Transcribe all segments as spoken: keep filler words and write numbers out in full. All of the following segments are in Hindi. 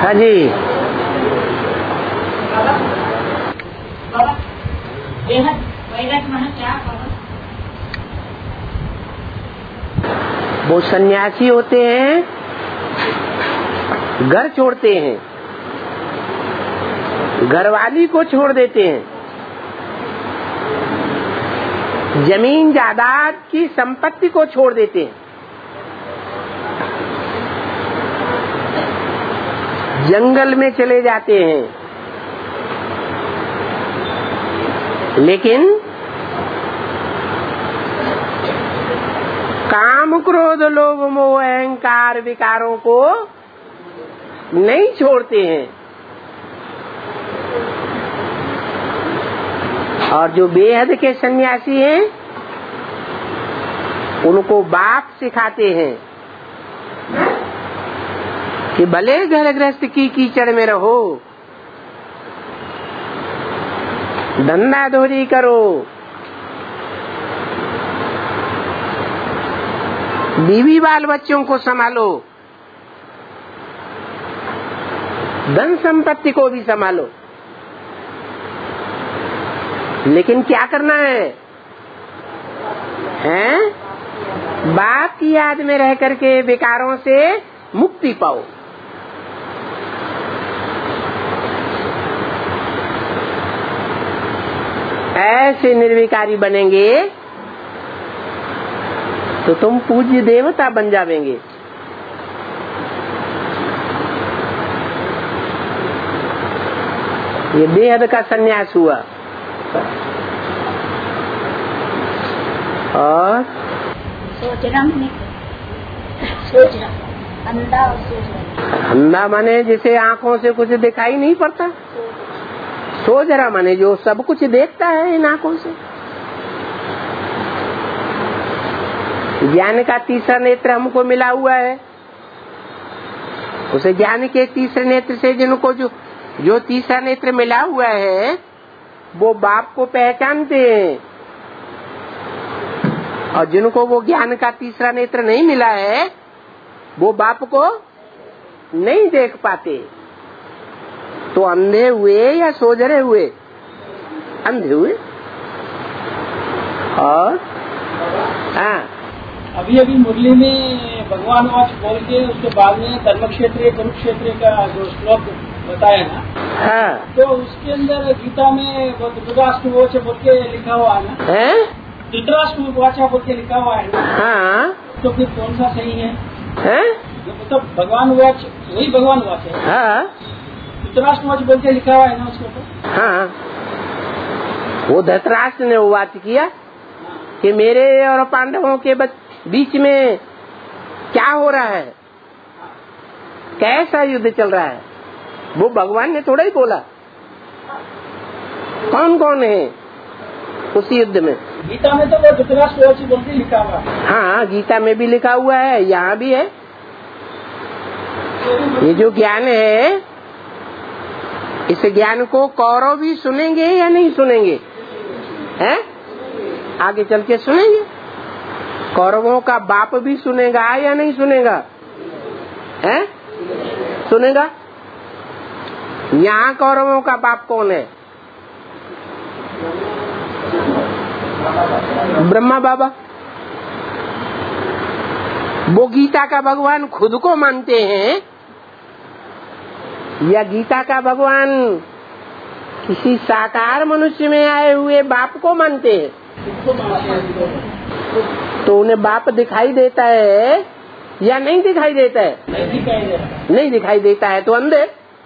हाँ जी। वो सन्यासी होते हैं, घर छोड़ते हैं, घरवाली को छोड़ देते हैं, जमीन जायदाद की संपत्ति को छोड़ देते हैं, जंगल में चले जाते हैं, लेकिन काम क्रोध लोभ मोह अहंकार विकारों को नहीं छोड़ते हैं। और जो बेहद के सन्यासी हैं उनको बाप सिखाते हैं कि भले घर गृहस्थ की कीचड़ में रहो, धंधा धोरी करो, बीवी बाल बच्चों को संभालो, धन संपत्ति को भी संभालो, लेकिन क्या करना है? हैं? बाप की याद में रह करके विकारों से मुक्ति पाओ। ऐसे निर्विकारी बनेंगे तो तुम पूज्य देवता बन जावेंगे। ये बेहद का सन्यास हुआ। और सोचना सोचना अंधा सोच रहा। अंधा माने जिसे आंखों से कुछ दिखाई नहीं पड़ता। सोच रहा माने जो सब कुछ देखता है इन आंखों से। ज्ञान का तीसरा नेत्र हमको मिला हुआ है। उसे ज्ञान के तीसरे नेत्र से जिनको जो जो तीसरा नेत्र मिला हुआ है वो बाप को पहचानते हैं, और जिनको वो ज्ञान का तीसरा नेत्र नहीं मिला है वो बाप को नहीं देख पाते। तो अंधे हुए या सोजरे हुए? अंधे हुए। और हाँ, अभी अभी मुरली में भगवान वाच बोल के उसके बाद में धर्म क्षेत्र कुरुक्षेत्र का जो श्लोक बताया ना, हाँ, तो उसके अंदर गीता में धृतराष्ट्र वाचा बोल के लिखा हुआ है ना, है? धृतराष्ट्र वाचा बोल के लिखा हुआ है ना, हाँ, तो फिर कौन सा सही है? है? मतलब भगवान वाच वही भगवान वाच है। हाँ, धृतराष्ट्र वाच बोल के लिखा हुआ है ना उसके ऊपर। हाँ, वो धृतराष्ट्र ने वो बात किया कि मेरे और पांडवों के बीच में क्या हो रहा है, कैसा युद्ध चल रहा है, वो भगवान ने थोड़ा ही बोला। कौन कौन है उस युद्ध में? गीता में तो वो धृतराष्ट्र वाच बोल के लिखा हुआ है। हाँ, गीता में भी लिखा हुआ है, यहाँ भी है। ये जो ज्ञान है, इस ज्ञान को कौरव भी सुनेंगे या नहीं सुनेंगे? हैं? आगे चल के सुनेंगे। कौरवों का बाप भी सुनेगा या नहीं सुनेगा? हैं? सुनेगा। यहाँ कौरवों का बाप कौन है? ब्रह्मा बाबा। वो गीता का भगवान खुद को मानते हैं या गीता का भगवान किसी साकार मनुष्य में आए हुए बाप को मानते हैं? तो उन्हें बाप दिखाई देता है या नहीं दिखाई देता है? नहीं दिखाई देता है तो अंधे।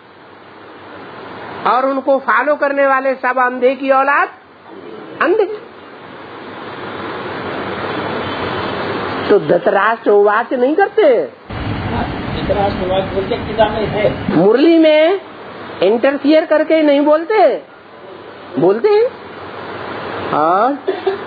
और उनको फॉलो करने वाले सब अंधे की औलाद, अंधे। तो धृतराष्ट्र वाच नहीं करते। धृतराष्ट्र वाच बोलते गीता में है। मुरली में इंटरफियर करके नहीं बोलते, बोलते हैं। और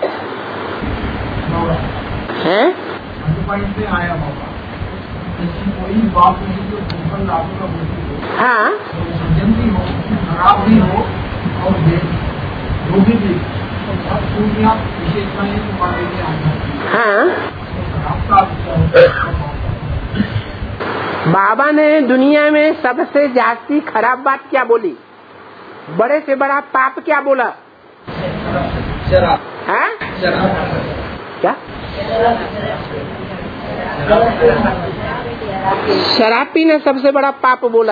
हैं? आया बाबा, कोई बात नहीं जो भूखल लाभों का बोलती हो, हाँ, सज्जन भी हो, खराब भी हो और रोगी भी, तो सब पूर्णिया विशेषताएं तुम्हारे लिए आना। हाँ, बाबा ने दुनिया में सबसे जास्ती खराब बात क्या बोली? बड़े से बड़ा पाप क्या बोला? शराब। हाँ? क्या? शराब पीना सबसे बड़ा पाप बोला।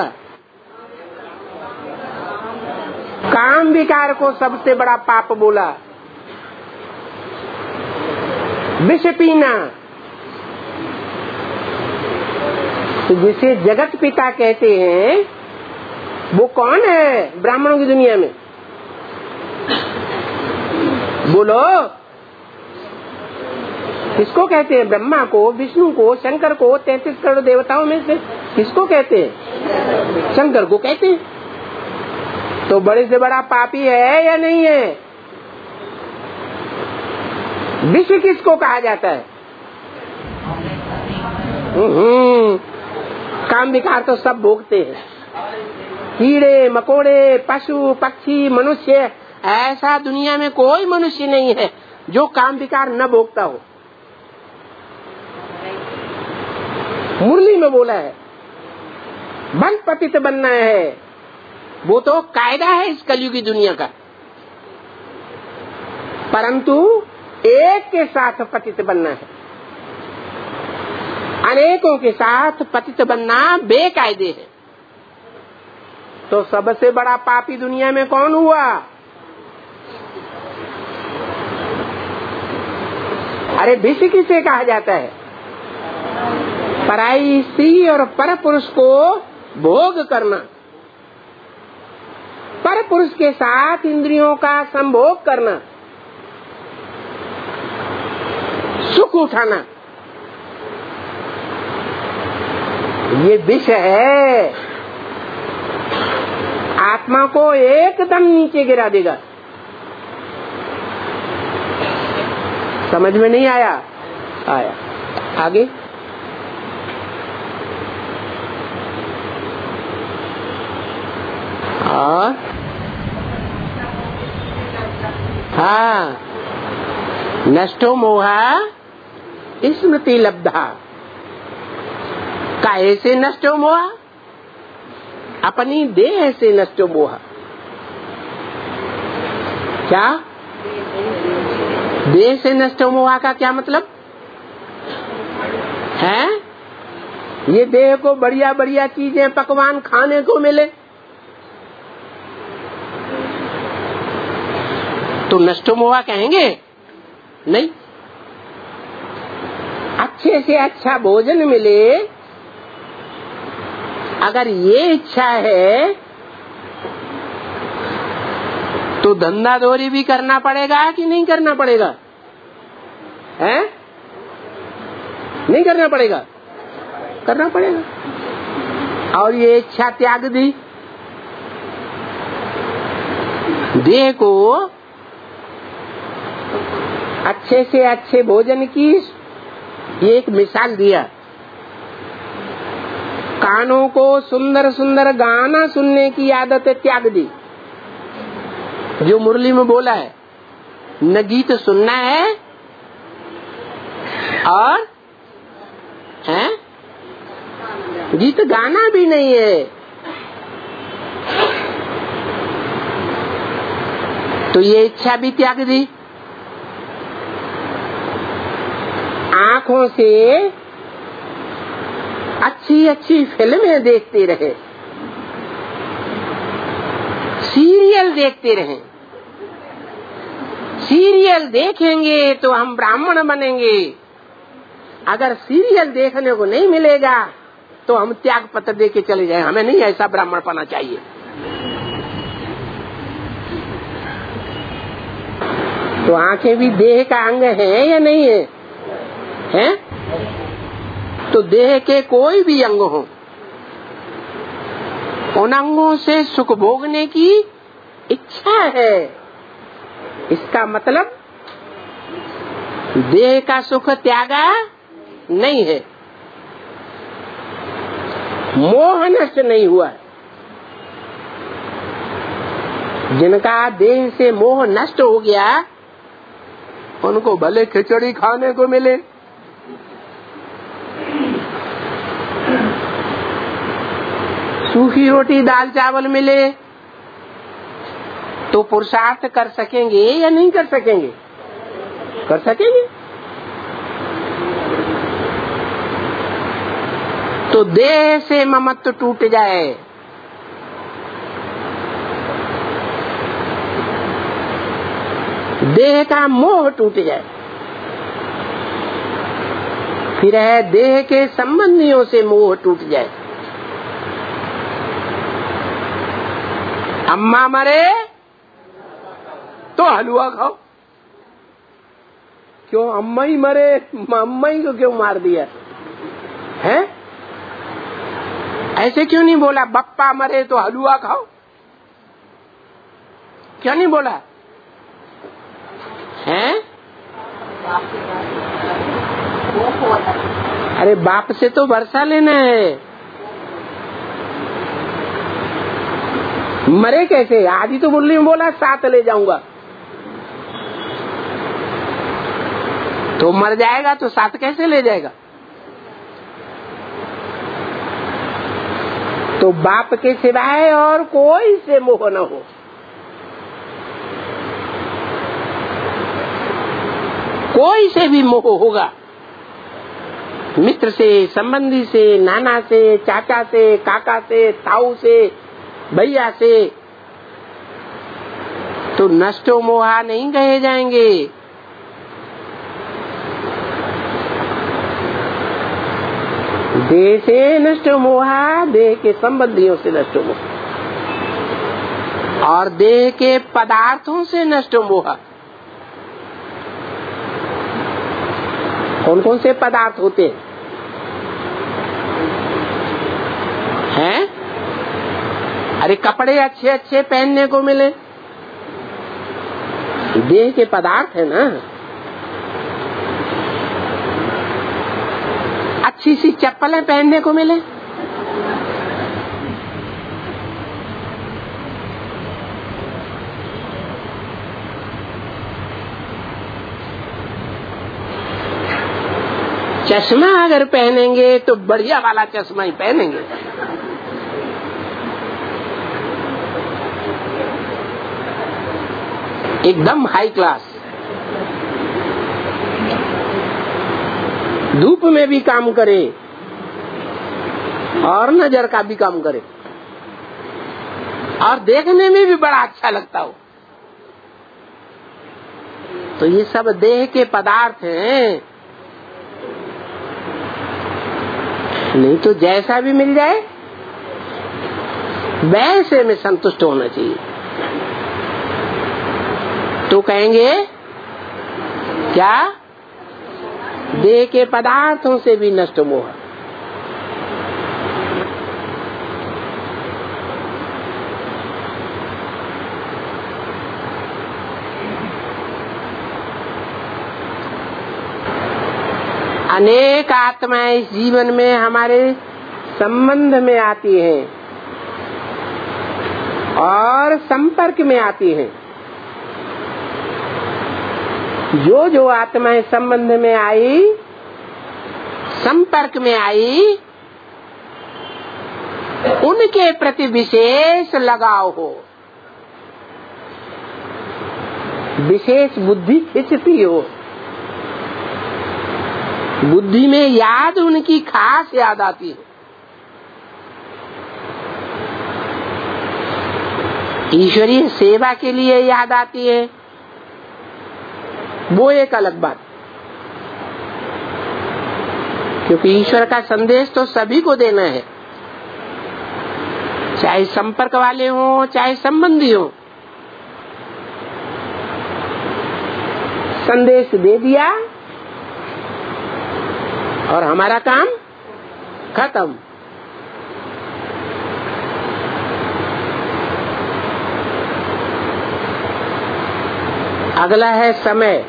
काम विकार को सबसे बड़ा पाप बोला। विष पीना, तो जिसे जगत पिता कहते हैं वो कौन है ब्राह्मणों की दुनिया में? बोलो, किसको कहते हैं? ब्रह्मा को, विष्णु को, शंकर को, तैंतीस करोड़ देवताओं में से किसको कहते हैं? शंकर को कहते हैं। तो बड़े से बड़ा पापी है या नहीं है? विष किसको कहा जाता है? हम्म, काम विकार तो सब भोगते हैं, कीड़े मकोड़े, पशु पक्षी, मनुष्य। ऐसा दुनिया में कोई मनुष्य नहीं है जो काम विकार न भोगता हो। मुरली में बोला है बन पतित बनना है, वो तो कायदा है इस कलयुगी दुनिया का। परंतु एक के साथ पतित बनना है, अनेकों के साथ पतित बनना बेकायदे है। तो सबसे बड़ा पापी दुनिया में कौन हुआ? अरे विष किसे कहा जाता है? पराई स्त्री और पर पुरुष को भोग करना, पर पुरुष के साथ इंद्रियों का संभोग करना, सुख उठाना, ये विष है। आत्मा को एकदम नीचे गिरा देगा। समझ में नहीं आया? आया। आगे और हाँ, नष्टो मोहा स्मृति लब्धा। काहे से नष्टो मोहा? अपनी देह से नष्टो मोहा। क्या देह से नष्टो मोहा का क्या मतलब है? ये देह को बढ़िया बढ़िया चीजें पकवान खाने को मिले तो नष्टो मोहा कहेंगे? नहीं। अच्छे से अच्छा भोजन मिले, अगर ये इच्छा है तो धंधा दौरी भी करना पड़ेगा कि नहीं करना पड़ेगा? हैं? नहीं करना पड़ेगा? करना पड़ेगा। और ये इच्छा त्याग दी, देह को अच्छे से अच्छे भोजन की एक मिसाल दिया, कानों को सुंदर सुंदर गाना सुनने की आदत त्याग दी। जो मुरली में बोला है, न गीत सुनना है और है गीत गाना भी नहीं है। तो ये इच्छा भी त्याग दी। आँखों से अच्छी अच्छी फिल्में देखते रहे, सीरियल देखते रहे। सीरियल देखेंगे तो हम ब्राह्मण बनेंगे, अगर सीरियल देखने को नहीं मिलेगा तो हम त्याग पत्र दे के चले जाए, हमें नहीं ऐसा ब्राह्मण पाना चाहिए। तो आंखें भी देह का अंग है या नहीं है? हैं? तो देह के कोई भी अंग हो, उन अंगों से सुख भोगने की इच्छा है, इसका मतलब देह का सुख त्यागा नहीं है, मोह नष्ट नहीं हुआ। जिनका देह से मोह नष्ट हो गया उनको भले खिचड़ी खाने को मिले, सूखी रोटी दाल चावल मिले तो पुरुषार्थ कर सकेंगे या नहीं कर सकेंगे? कर सकेंगे। तो देह से ममत्व टूट जाए, देह का मोह टूट जाए, फिर है देह के संबंधियों से मोह टूट जाए। अम्मा मरे तो हलवा खाओ। क्यों अम्मा ही मरे, अम्मा ही को क्यों मार दिया है? ऐसे क्यों नहीं बोला बप्पा मरे तो हलवा खाओ? क्यों नहीं बोला है? अरे बाप से तो वर्षा लेना है। मरे कैसे? आज ही तो मुरली में बोला साथ ले जाऊंगा, तो मर जाएगा तो साथ कैसे ले जाएगा? तो बाप के सिवाय और कोई से मोह न हो। कोई से भी मोह होगा, मित्र से, संबंधी से, नाना से, चाचा से, काका से, ताऊ से, भैया से, तो नष्टो मोहा नहीं कहे जाएंगे। देह से नष्ट मोहा, देह के संबंधियों से नष्ट मोह, और देह के पदार्थों से नष्ट मोहा। कौन कौन से पदार्थ होते हैं? अरे कपड़े अच्छे अच्छे पहनने को मिले, देह के पदार्थ है ना। अच्छी सी चप्पलें पहनने को मिले, चश्मा अगर पहनेंगे तो बढ़िया वाला चश्मा ही पहनेंगे। एकदम हाई क्लास। धूप में भी काम करे और नजर का भी काम करे और देखने में भी बड़ा अच्छा लगता हो। तो ये सब देह के पदार्थ हैं। नहीं तो जैसा भी मिल जाए वैसे में संतुष्ट होना चाहिए। तो कहेंगे क्या? देह के पदार्थों से भी नष्ट मोह। अनेक आत्माएं इस जीवन में हमारे संबंध में आती हैं और संपर्क में आती हैं। जो जो आत्माएं संबंध में आई, संपर्क में आई, उनके प्रति विशेष लगाव हो, विशेष बुद्धि खिंचती हो, बुद्धि में याद उनकी खास याद आती है। ईश्वरीय सेवा के लिए याद आती है, वो एक अलग बात, क्योंकि ईश्वर का संदेश तो सभी को देना है, चाहे संपर्क वाले हो चाहे संबंधी हो। संदेश दे दिया और हमारा काम खत्म। अगला है समय।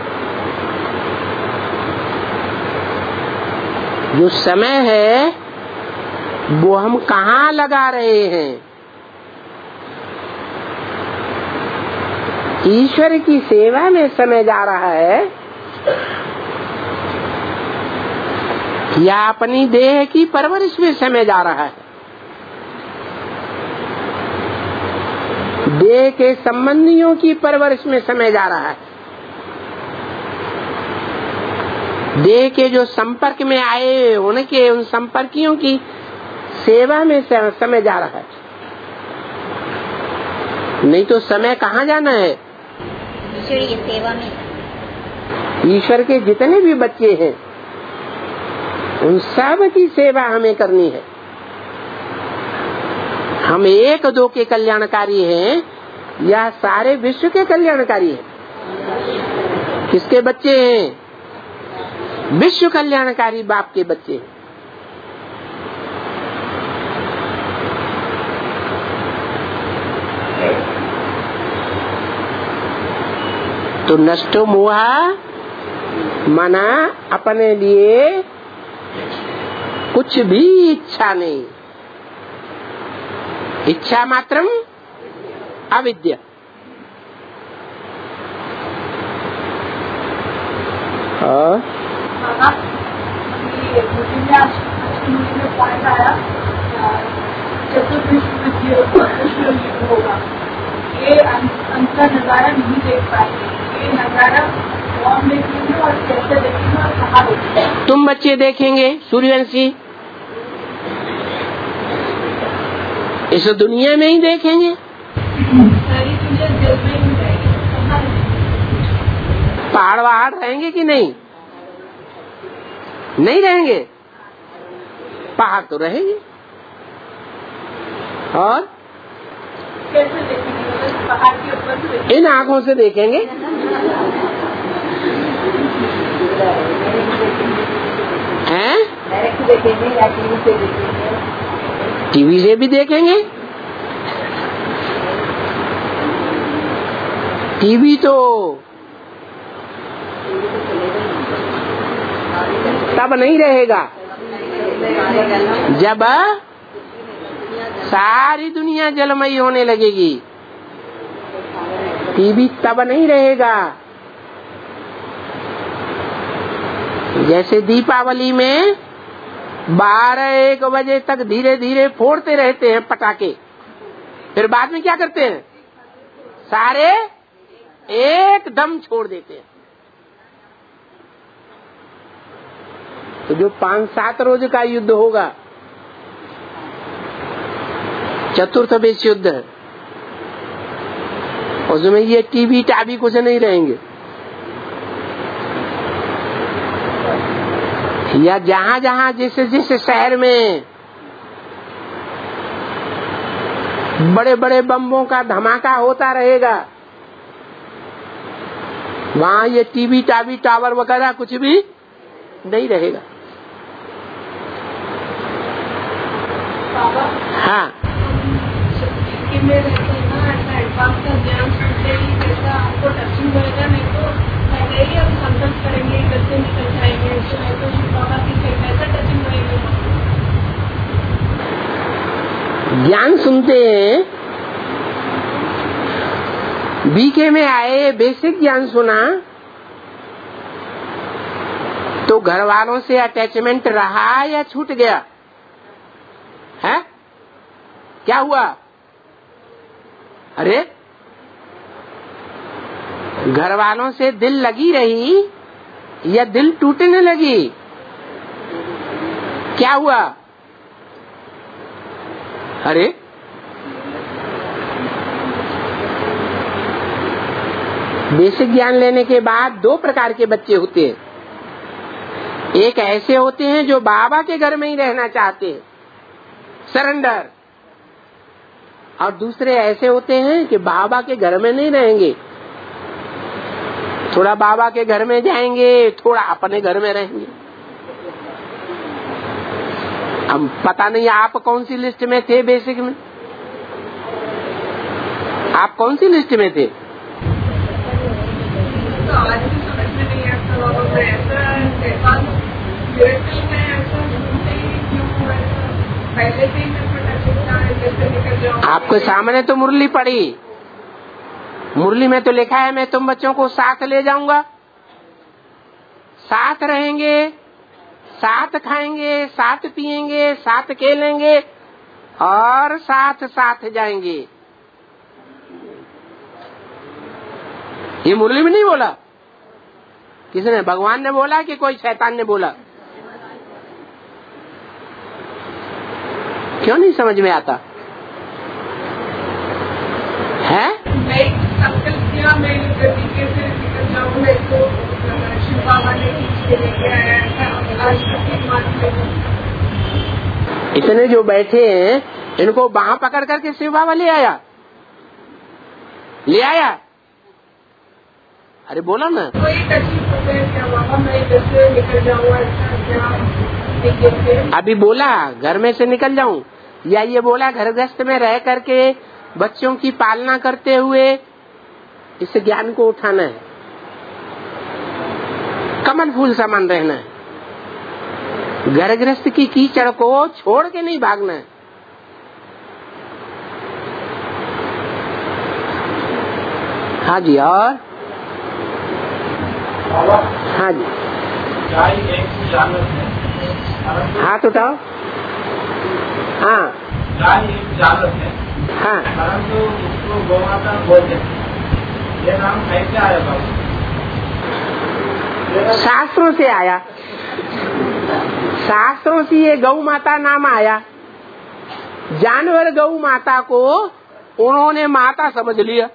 जो समय है वो हम कहाँ लगा रहे हैं? ईश्वर की सेवा में समय जा रहा है या अपनी देह की परवरिश में समय जा रहा है? देह के संबंधियों की परवरिश में समय जा रहा है। देह के जो संपर्क में आए उनके उन संपर्कियों की सेवा में समय जा रहा है। नहीं तो समय कहाँ जाना है? ईश्वर की सेवा में। ईश्वर के जितने भी बच्चे हैं उन सब की सेवा हमें करनी है। हम एक दो के कल्याणकारी हैं या सारे विश्व के कल्याणकारी हैं? किसके बच्चे हैं? विश्व कल्याणकारी बाप के बच्चे हैं। तो नष्टो मोहा मना अपने लिए कुछ भी इच्छा नहीं, इच्छा मात्रम अविद्या। और होगा ये अंतर नजारा नहीं देख पाएंगे, ये नजारा कौन देखेंगे और कैसे देखेंगे और कहाँ देखेंगे? तुम बच्चे देखेंगे सूर्यवंशी, इस दुनिया में ही देखेंगे। सारी दुनिया जल में ही रहेगी। पहाड़ वहाड़ रहेंगे कि नहीं? नहीं रहेंगे। पहाड़ तो रहेंगे। और कैसे देखेंगे? पहाड़ के ऊपर इन आंखों से देखेंगे। हैं? डायरेक्ट देखेंगे या टीवी से देखेंगे? टीवी से भी देखेंगे। टीवी तो तब नहीं रहेगा जब सारी दुनिया जलमयी होने लगेगी। टीवी तब नहीं रहेगा। जैसे दीपावली में बारह एक बजे तक धीरे धीरे फोड़ते रहते हैं पटाखे, फिर बाद में क्या करते हैं? सारे एकदम छोड़ देते हैं। तो जो पांच सात रोज का युद्ध होगा, चतुर्थ विश्व युद्ध, उसमें ये टीवी टावी कुछ नहीं रहेंगे। या जहां जहां जिस जिस शहर में बड़े बड़े बम्बों का धमाका होता रहेगा, वहां ये टीवी टावी टावर वगैरह कुछ भी नहीं रहेगा। हाँ, में रहते हैं ना, ऐसा एडवांस का ज्ञान सुनते ही जैसा आपको टचिंग होगा, नहीं तो पहले ही हम संकल्प करेंगे कैसे निकल जाएंगे, तो बाबा की कैसा टचिंग होएगा? ज्ञान सुनते हैं। बीके में आए बेसिक ज्ञान सुना तो घर वालों से अटैचमेंट रहा या छूट गया है? क्या हुआ? अरे घर वालों से दिल लगी रही या दिल टूटने लगी? क्या हुआ? अरे बेसिक ज्ञान लेने के बाद दो प्रकार के बच्चे होते हैं। एक ऐसे होते हैं जो बाबा के घर में ही रहना चाहते हैं, सरेंडर, और दूसरे ऐसे होते हैं कि बाबा के घर में नहीं रहेंगे, थोड़ा बाबा के घर में जाएंगे, थोड़ा अपने घर में रहेंगे। अब पता नहीं आप कौन सी लिस्ट में थे? बेसिक में आप कौन सी लिस्ट में थे? तो आज भी समझ में नहीं आता बाबा को ऐसा ऐसा में ऐसा सुनते ही क्यों हुआ? पहले से ही मैं टचिंग है, जैसे निकल जाऊँ। आपके सामने तो मुरली पड़ी, मुरली में तो लिखा है मैं तुम बच्चों को साथ ले जाऊंगा, साथ रहेंगे, साथ खाएंगे, साथ पिएंगे, साथ खेलेंगे और साथ साथ जाएंगे। ये मुरली में नहीं बोला, किसने? भगवान ने बोला कि कोई शैतान ने बोला? क्यों नहीं समझ में आता है? मैं संकल्प किया, मैं इस तरीके से निकल जाऊँ, मैं तो शिव बाबा ने खींच के लेके आया था। आज तक मान इतने जो बैठे हैं इनको बाह पकड़ करके शिव बाबा ले आया, ले आया। अरे बोलो ना। कोई तकलीफ होता है क्या बाबा, मैं इधर से निकल जाऊँ, ऐसा क्या? अभी बोला घर में से निकल जाऊं, या ये बोला घर गृहस्थ में रह करके बच्चों की पालना करते हुए इस ज्ञान को उठाना है, कमल फूल समान रहना है, घर गृहस्थ की कीचड़ को छोड़ के नहीं भागना है। हाँ जी, और हाँ जी, हाथ उठाओ। हाँ गाय एक जानवर है, हाँ, परंतु उसको गौ माता बोलते हैं। ये नाम कैसे आया बाबू? शास्त्रों से आया, शास्त्रों से ये गौ माता नाम आया। जानवर गौ माता को उन्होंने माता समझ लिया,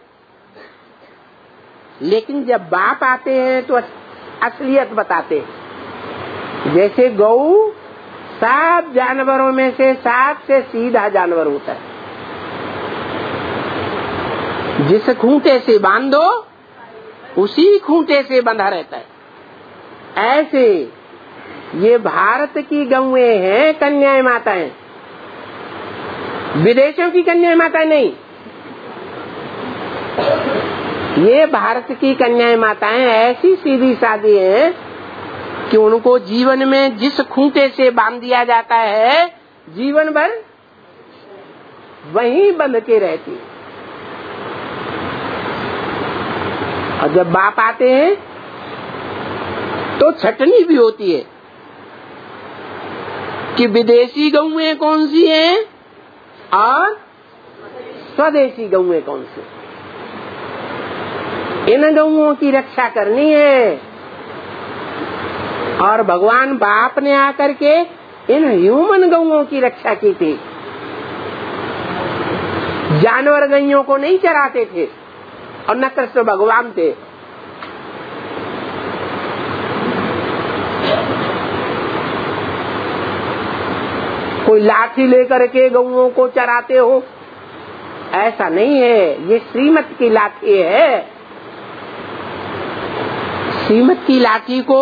लेकिन जब बाप आते हैं तो असलियत बताते। जैसे गौ सब जानवरों में से सबसे सीधा जानवर होता है, जिस खूंटे से बांधो उसी खूंटे से बंधा रहता है। ऐसे ये भारत की गौएं हैं, कन्याएं माताएं, विदेशों की कन्याएं माताएं नहीं। ये भारत की कन्याएं माताएं ऐसी सीधी सादी हैं कि उनको जीवन में जिस खूंटे से बांध दिया जाता है जीवन भर वहीं बंध के रहती है। और जब बाप आते हैं तो छटनी भी होती है कि विदेशी गौएं कौन सी हैं और स्वदेशी गौएं कौन सी। इन गौओं की रक्षा करनी है। और भगवान बाप ने आकर के इन ह्यूमन गौओं की रक्षा की थी। जानवर गैयों को नहीं चराते थे और न कृष्ण भगवान थे। कोई लाठी लेकर के गौओं को चराते हो, ऐसा नहीं है। ये श्रीमत की लाठी है। श्रीमत की लाठी को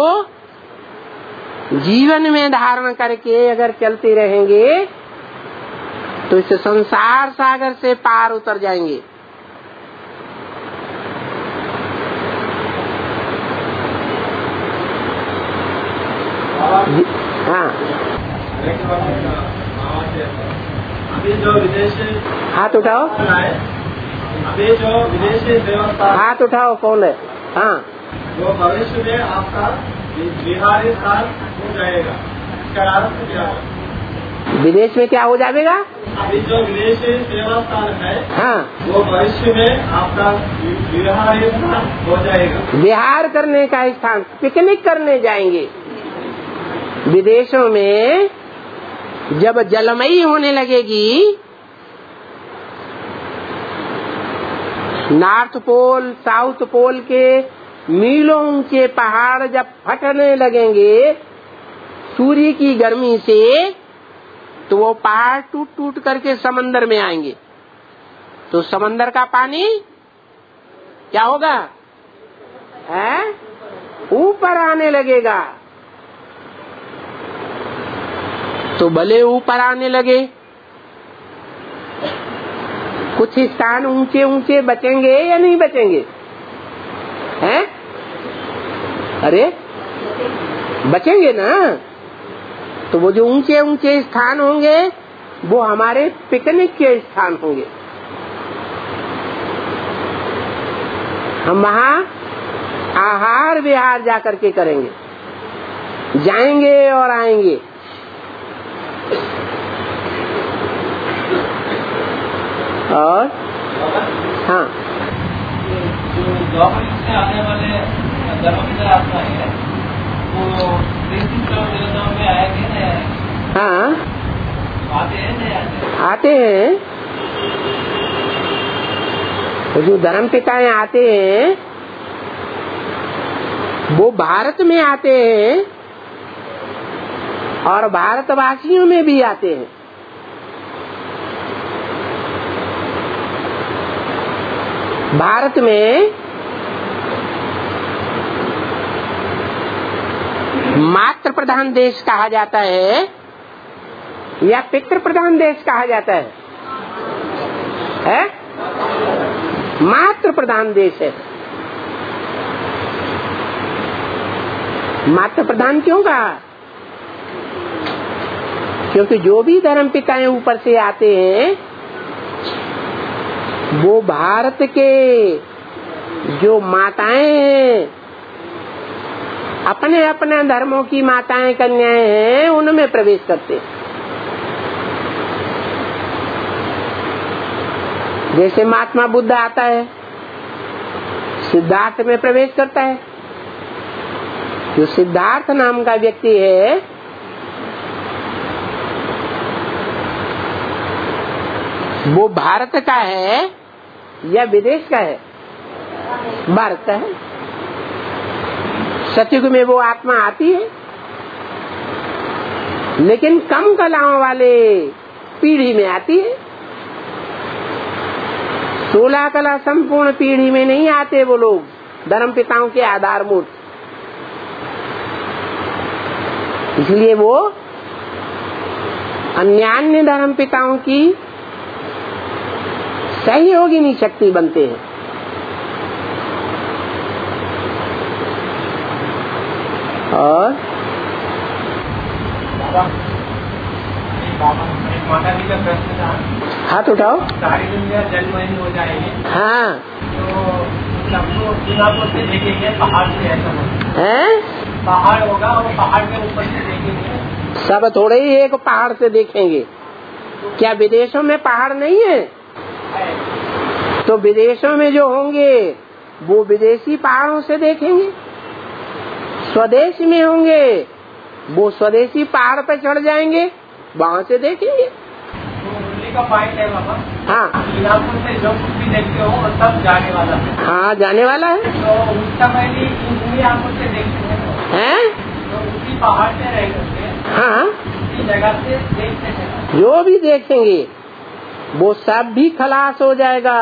जीवन में धारण करके अगर चलते रहेंगे तो इस संसार सागर से पार उतर जाएंगे। हाँ, अभी जो विदेशी हाथ उठाओ, अभी जो विदेशी व्यवस्था, हाथ उठाओ, कौन है? हाँ, वो भविष्य में आपका बिहारी स्थान हो जाएगा। इसका अर्थ क्या है? विदेश में क्या हो जाएगा? अभी जो विदेशी सेवा स्थान है, हाँ, वो भविष्य में आपका बिहारी स्थान हो जाएगा। विहार करने का स्थान, पिकनिक करने जाएंगे। विदेशों में जब जलमयी होने लगेगी, नॉर्थ पोल साउथ पोल के मीलों ऊंचे पहाड़ जब फटने लगेंगे सूर्य की गर्मी से, तो वो पहाड़ टूट टूट करके समंदर में आएंगे। तो समंदर का पानी क्या होगा? है ऊपर आने लगेगा। तो भले ऊपर आने लगे, कुछ स्थान ऊंचे ऊंचे बचेंगे या नहीं बचेंगे? हैं? अरे बचेंगे ना। तो वो जो ऊंचे ऊंचे स्थान होंगे वो हमारे पिकनिक के स्थान होंगे। हम वहाँ आहार विहार जाकर के करेंगे, जाएंगे और आएंगे। और हाँ, जो द्वापर से आने वाले धर्म आत्मा है वो देवताओं में आएंगे ना? हाँ आते हैं नहीं आते? आते हैं। तो जो धर्म पिताएं आते हैं वो भारत में आते हैं और भारतवासियों में भी आते हैं। भारत में मातृ प्रधान देश कहा जाता है या पितृ प्रधान देश कहा जाता है? है? मातृ प्रधान देश है। मातृ प्रधान क्यों कहा? क्योंकि जो भी धर्म पिताएं ऊपर से आते हैं वो भारत के जो माताएं हैं, अपने अपने धर्मों की माताएं कन्याएं हैं, उनमें प्रवेश करते हैं। जैसे महात्मा बुद्ध आता है, सिद्धार्थ में प्रवेश करता है। जो सिद्धार्थ नाम का व्यक्ति है वो भारत का है या विदेश का है? भारत का है। सतयुग में वो आत्मा आती है, लेकिन कम कलाओं वाले पीढ़ी में आती है। सोलह कला संपूर्ण पीढ़ी में नहीं आते वो लोग, धर्म पिताओं के आधारभूत। इसलिए वो अन्यान्य धर्म पिताओं की सहयोगिनी शक्ति बनते हैं। और माता जी का प्रश्न था, हाथ उठाओ। सारी दुनिया जलमयी हो जाएगी हाँ तो सबको सीधापुर से देखेंगे, पहाड़ से ऐसा है? पहाड़ होगा और पहाड़ के ऊपर से देखेंगे। सब थोड़े ही एक पहाड़ से देखेंगे। क्या विदेशों में पहाड़ नहीं है? तो विदेशों में जो होंगे वो विदेशी पहाड़ों से देखेंगे। स्वदेश में होंगे वो स्वदेशी पहाड़ पे चढ़ जाएंगे, वहाँ से देखेंगे। तो का पॉइंट है बाबा। हाँ सीधापुर से जो कुछ भी देखते हो वो सब जाने वाला है। हाँ जाने वाला है। तो उस समय भी उसी आंखों से देखते हैं हैं? तो उसी पहाड़ से रह करके हाँ उसी जगह से देखते हैं। जो भी देखेंगे वो सब भी खलास हो जाएगा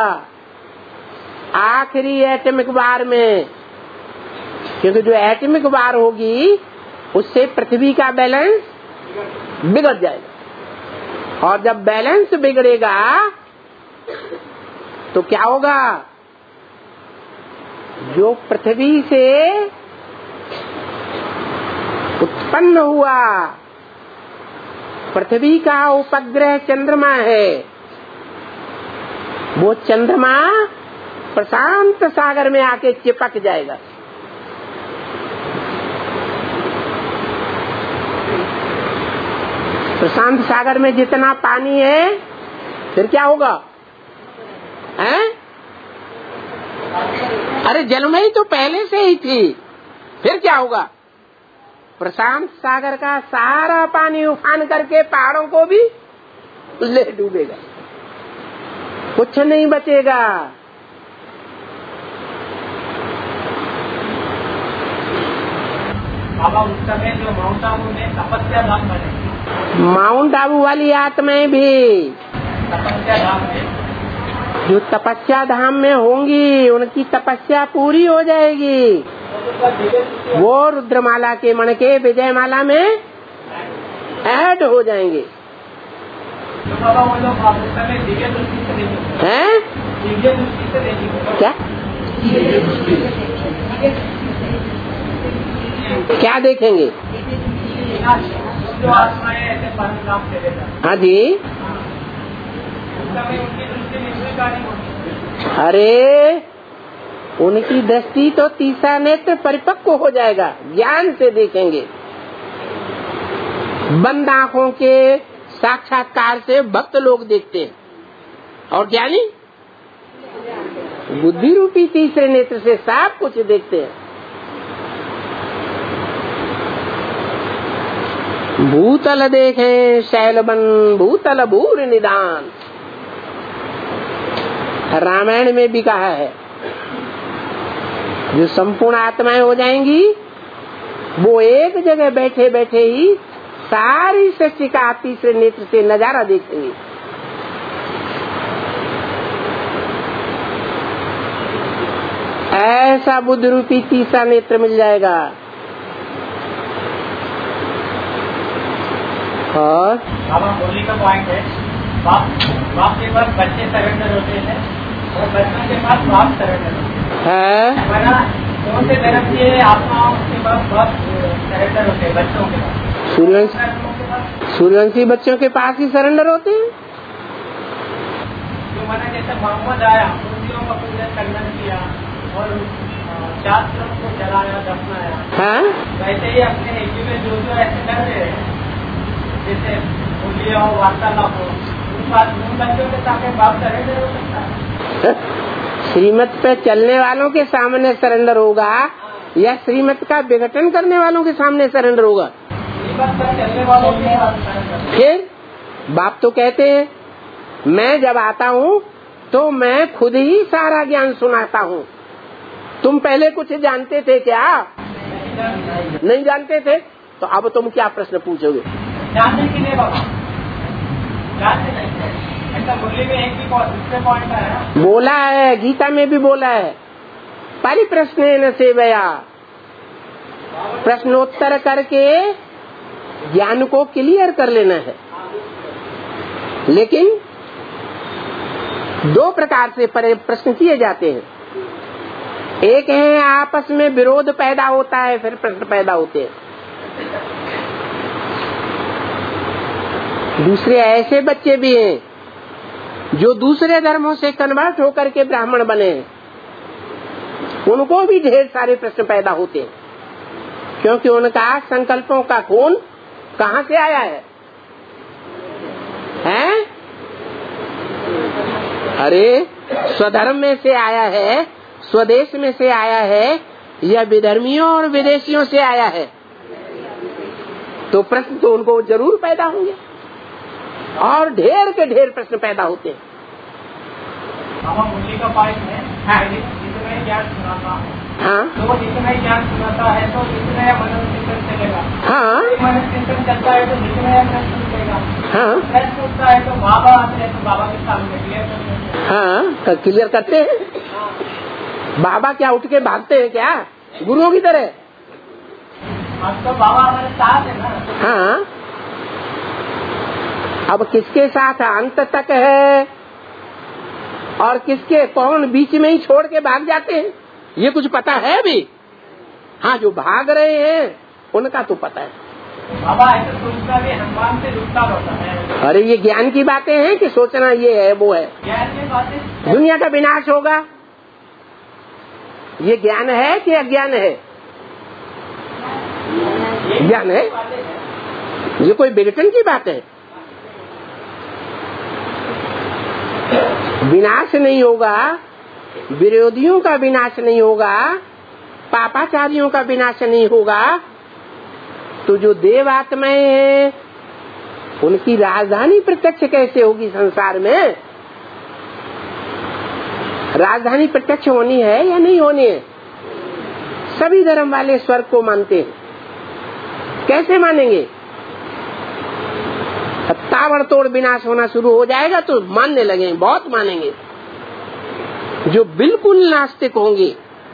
आखिरी एटमिक बार में, क्योंकि जो एटमिक बार होगी उससे पृथ्वी का बैलेंस बिगड़ जाएगा। और जब बैलेंस बिगड़ेगा तो क्या होगा? जो पृथ्वी से उत्पन्न हुआ, पृथ्वी का उपग्रह चंद्रमा है, वो चंद्रमा प्रशांत सागर में आके चिपक जाएगा। प्रशांत सागर में जितना पानी है फिर क्या होगा? हैं? अरे जलमयी तो पहले से ही थी, फिर क्या होगा? प्रशांत सागर का सारा पानी उफान करके पहाड़ों को भी ले डूबेगा, कुछ नहीं बचेगा। बाबा उस समय जो माउंट आबू में तपस्या धाम बने, माउंट आबू वाली आत्माएं भी तपस्या धाम में जो तपस्या धाम में होंगी उनकी तपस्या पूरी हो जाएगी। वो रुद्रमाला के मण के विजयमाला में ऐड हो जाएंगे। तो बाबा वो लोग उस समय दिव्य दृष्टि से देखेंगे। हैं? दिव्य दृष्टि से देखेंगे। क्या क्या देखेंगे? जो आत्माएं ऐसे परम से देता। हाँ जी। उस समय उनकी दृष्टि निश्चित होगी। अरे उनकी दृष्टि तो तीसरा नेत्र परिपक्व हो जाएगा, ज्ञान से देखेंगे। बंद आंखों के साक्षात्कार से भक्त लोग देखते हैं और ज्ञानी बुद्धि रूपी तीसरे नेत्र से सब कुछ देखते हैं। भूतल देखे शैलबन भूतल भूर निदान, रामायण में भी कहा है जो संपूर्ण आत्माएं हो जाएंगी वो एक जगह बैठे बैठे ही सारी सृष्टि का तीसरे नेत्र से नजारा देखेंगे। ऐसा बुद्ध रूपी तीसरा नेत्र मिल जाएगा। और बाबा होली का पॉइंट है, बाप बाप के पास बच्चे सरेंडर होते हैं और बच्चों के पास बाप सरेंडर होते हैं। बना कौन से धर्म के आत्माओं के पास बाप सरेंडर होते हैं? बच्चों के पास। सूर्यवंशी सूर्यवंशी बच्चों के पास ही सरेंडर होते हैं। जो मैंने जैसे मोहम्मद आया, मूर्तियों का पूजा खंडन किया और शास्त्रों को जलाया दफनाया, हाँ वैसे ही अपने हिंदू में जो जो ऐसे कर रहे हैं जैसे बोलिए हो वार्तालाप हो, उन बच्चों के सामने बाप सरेंडर हो सकता है? श्रीमत पे चलने वालों के सामने सरेंडर होगा या श्रीमत का विघटन करने वालों के सामने सरेंडर होगा? श्रीमत पर चलने वालों के सामने। फिर बाप तो कहते हैं मैं जब आता हूँ तो मैं खुद ही सारा ज्ञान सुनाता हूँ। तुम पहले कुछ जानते थे क्या? नहीं जानते थे, तो अब तुम क्या प्रश्न पूछोगे? जानने के लिए बाबा जानते नहीं, ऐसा मुरली में एक ही पॉइंट आया, बोला है, गीता में भी बोला है, परिप्रश्न न सेवया, प्रश्नोत्तर करके ज्ञान को क्लियर कर लेना है। लेकिन दो प्रकार से प्रश्न किए जाते हैं। एक है आपस में विरोध पैदा होता है फिर प्रश्न पैदा होते हैं। दूसरे ऐसे बच्चे भी हैं जो दूसरे धर्मों से कन्वर्ट होकर के ब्राह्मण बने हैं, उनको भी ढेर सारे प्रश्न पैदा होते हैं, क्योंकि उनका संकल्पों का खून कहाँ से आया है, हैं? अरे स्वधर्म में से आया है, स्वदेश में से आया है, या विधर्मियों और विदेशियों से आया है? तो प्रश्न तो उनको जरूर पैदा होंगे और ढेर के ढेर प्रश्न पैदा होते हैं। मुरली का पॉइंट है, जितना ज्ञान सुनाता है, हाँ तो वो जितना ज्ञान सुनाता है तो जितना मनन चिंतन चलेगा। हाँ मनन चिंतन चलता है तो जितना प्रश्न उठेगा। हाँ प्रश्न उठता है तो बाबा आते हैं तो बाबा के सामने क्लियर करते हैं। हाँ क्लियर करते हैं। बाबा क्या उठ के भागते हैं क्या गुरुओं की तरह? अब तो बाबा हमारे साथ है ना। हाँ, अब किसके साथ अंत तक है और किसके कौन बीच में ही छोड़ के भाग जाते हैं ये कुछ पता है भी? हाँ, जो भाग रहे हैं उनका तो पता है। बाबा ऐसा सोचना भी हनुमान से रुकता होता है। अरे ये ज्ञान की बातें हैं कि सोचना ये है वो है? ज्ञान की बातें। दुनिया का विनाश होगा, ये ज्ञान है कि अज्ञान है? ज्ञान है। ये कोई विघटन की बात है? विनाश नहीं होगा, विरोधियों का विनाश नहीं होगा, पापाचारियों का विनाश नहीं होगा, तो जो देव आत्माएं हैं उनकी राजधानी प्रत्यक्ष कैसे होगी संसार में? राजधानी प्रत्यक्ष होनी है या नहीं होनी है? सभी धर्म वाले स्वर्ग को मानते हैं। कैसे मानेंगे? ताबड़तोड़ विनाश होना शुरू हो जाएगा तो मानने लगेंगे, बहुत मानेंगे। जो बिल्कुल नास्तिक होंगे,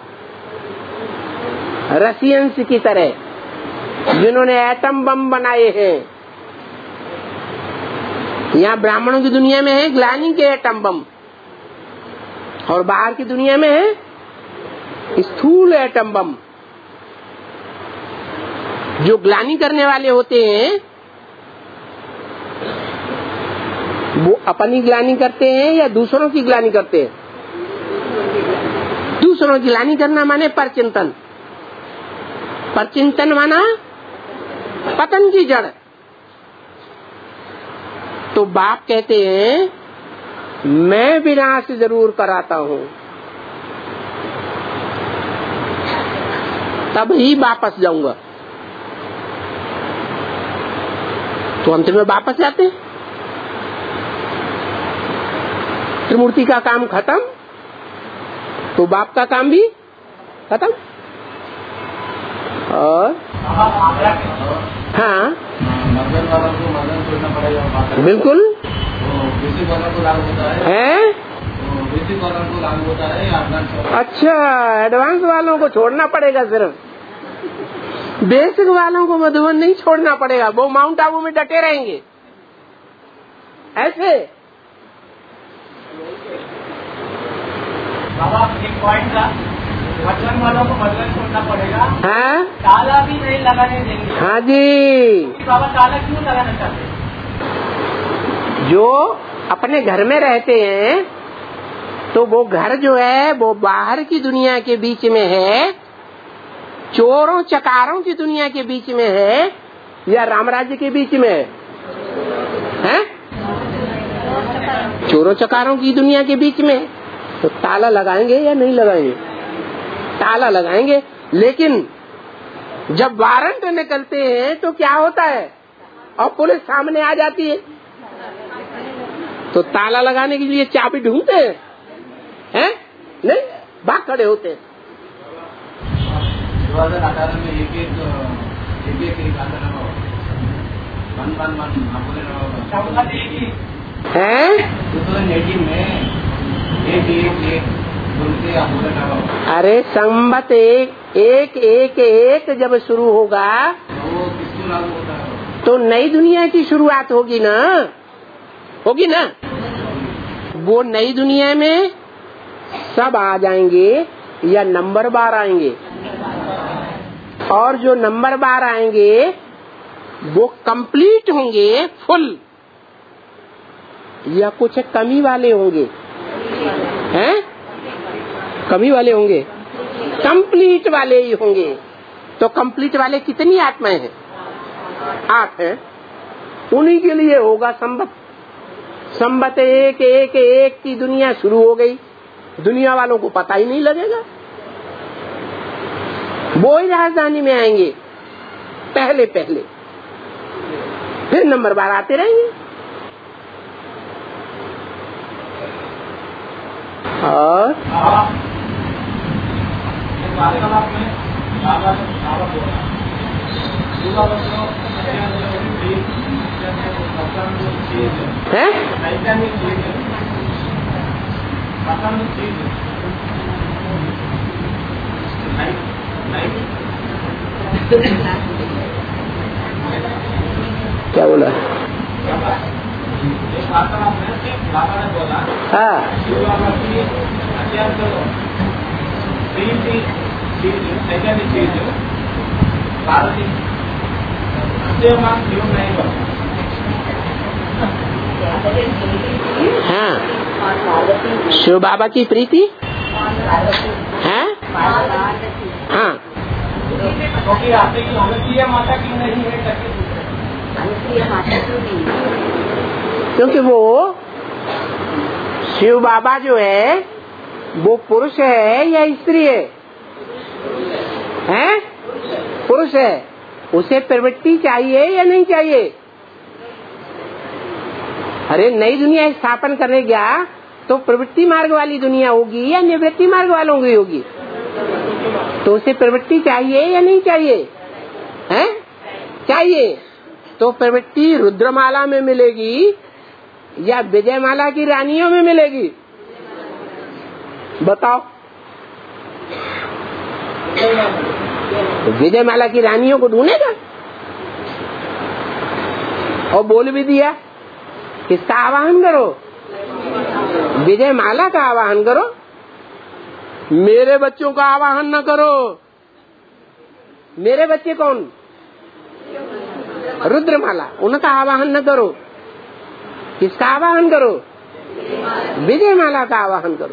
रशियंस की तरह, जिन्होंने एटम बम बनाए हैं, यहाँ ब्राह्मणों की दुनिया में है ग्लानी के एटम बम और बाहर की दुनिया में है स्थूल एटम बम। जो ग्लानी करने वाले होते हैं वो अपनी ग्लानी करते हैं या दूसरों की ग्लानी करते हैं? दूसरों की ग्लानी करना माने परचिंतन, परचिंतन माना पतन की जड़। तो बाप कहते हैं मैं विनाश जरूर कराता हूँ, तभी वापस जाऊंगा। तो अंत में वापस जाते हैं। त्रिमूर्ति का काम खत्म तो बाप का काम भी खत्म। और हाँ मदन वालों को मदन छोड़ना पड़ेगा। बिल्कुल बेसिक वालों को लागू होता है। है बेसिक वालों को लागू होता है या एडवांस? अच्छा, एडवांस वालों को छोड़ना पड़ेगा। सिर्फ बेसिक वालों को मधुबन नहीं छोड़ना पड़ेगा, वो माउंट आबू में डटे रहेंगे। ऐसे बाबा एक पॉइंट था, मधुबन वालों को मधुबन छोड़ना पड़ेगा। हाँ ताला भी नहीं लगाने देंगे। हाँ जी। बाबा ताला क्यों लगाना चाहते हैं? जो अपने घर में रहते हैं तो वो घर जो है वो बाहर की दुनिया के बीच में है, चोरों चकारों की दुनिया के बीच में है या रामराज्य के बीच में है? हैं? चोरों चकारों की दुनिया के बीच में। तो ताला लगाएंगे या नहीं लगाएंगे? ताला लगाएंगे। लेकिन जब वारंट निकलते हैं तो क्या होता है और पुलिस सामने आ जाती है तो ताला लगाने के लिए चाबी ढूंढते हैं, हैं? नहीं, भाग खड़े होते हैं। दो हजार अठारह में एक एक एक एक वन वन वन हैं? टू थाउजेंड एटीन में एक एक एक बोलते आप। अरे संबत एक एक एक एक जब शुरू होगा वो किसको लागू होता है? तो नई दुनिया की शुरुआत होगी ना, होगी ना। वो नई दुनिया में सब आ जाएंगे या नंबर बार आएंगे, और जो नंबर बार आएंगे वो कंप्लीट होंगे फुल या कुछ कमी वाले होंगे? हैं? कमी वाले होंगे, कंप्लीट वाले ही होंगे। तो कंप्लीट वाले कितनी आत्माएं हैं? आठ हैं। उन्हीं के लिए होगा संबत। संबत एक एक एक की दुनिया शुरू हो गई, दुनिया वालों को पता ही नहीं लगेगा। वो ही राजधानी में आएंगे पहले पहले, फिर नंबर बार आते रहेंगे। और है? क्या बोला? हाँ हाँ, शिव बाबा की प्रीति है। हाँ, क्योंकि वो शिव बाबा जो है वो पुरुष है या स्त्री है? हैं? पुरुष है। उसे प्रवृत्ति चाहिए या नहीं चाहिए? अरे नई दुनिया स्थापन करने गया तो प्रवृत्ति मार्ग वाली दुनिया होगी या निवृत्ति मार्ग वालों की होगी? तो उसे प्रवृत्ति चाहिए या नहीं चाहिए? हैं? चाहिए। तो प्रवृत्ति रुद्रमाला में मिलेगी या विजयमाला की रानियों में मिलेगी? बताओ। तो विजयमाला की रानियों को ढूंढेगा। और बोल भी दिया किसका आवाहन करो? विजयमाला का आवाहन करो, मेरे बच्चों का आवाहन न करो। मेरे बच्चे कौन? रुद्रमाला, उनका आवाहन न करो। किसका आवाहन करो? विजयमाला का आवाहन करो।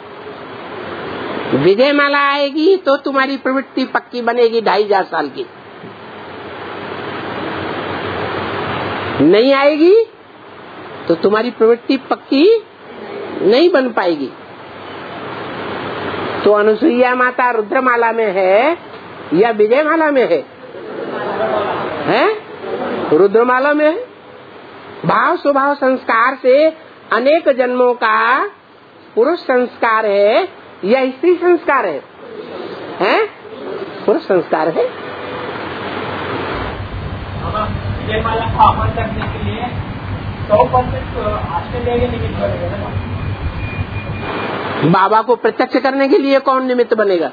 विजयमाला आएगी तो तुम्हारी प्रवृत्ति पक्की बनेगी ढाई हजार साल की। नहीं आएगी तो तुम्हारी प्रवृत्ति पक्की नहीं बन पाएगी। तो अनुसुईया माता रुद्रमाला में है या विजयमाला में है, हैं? रुद्रमाला में है। भाव स्वभाव संस्कार से अनेक जन्मों का पुरुष संस्कार है या स्त्री संस्कार है, हैं? पुरुष संस्कार है। विजयमाला को अमल करने के लिए सौ परसेंट ऑस्ट्रेलिया के निमित्त बनेगा ना। बाबा को प्रत्यक्ष करने के लिए कौन निमित्त बनेगा?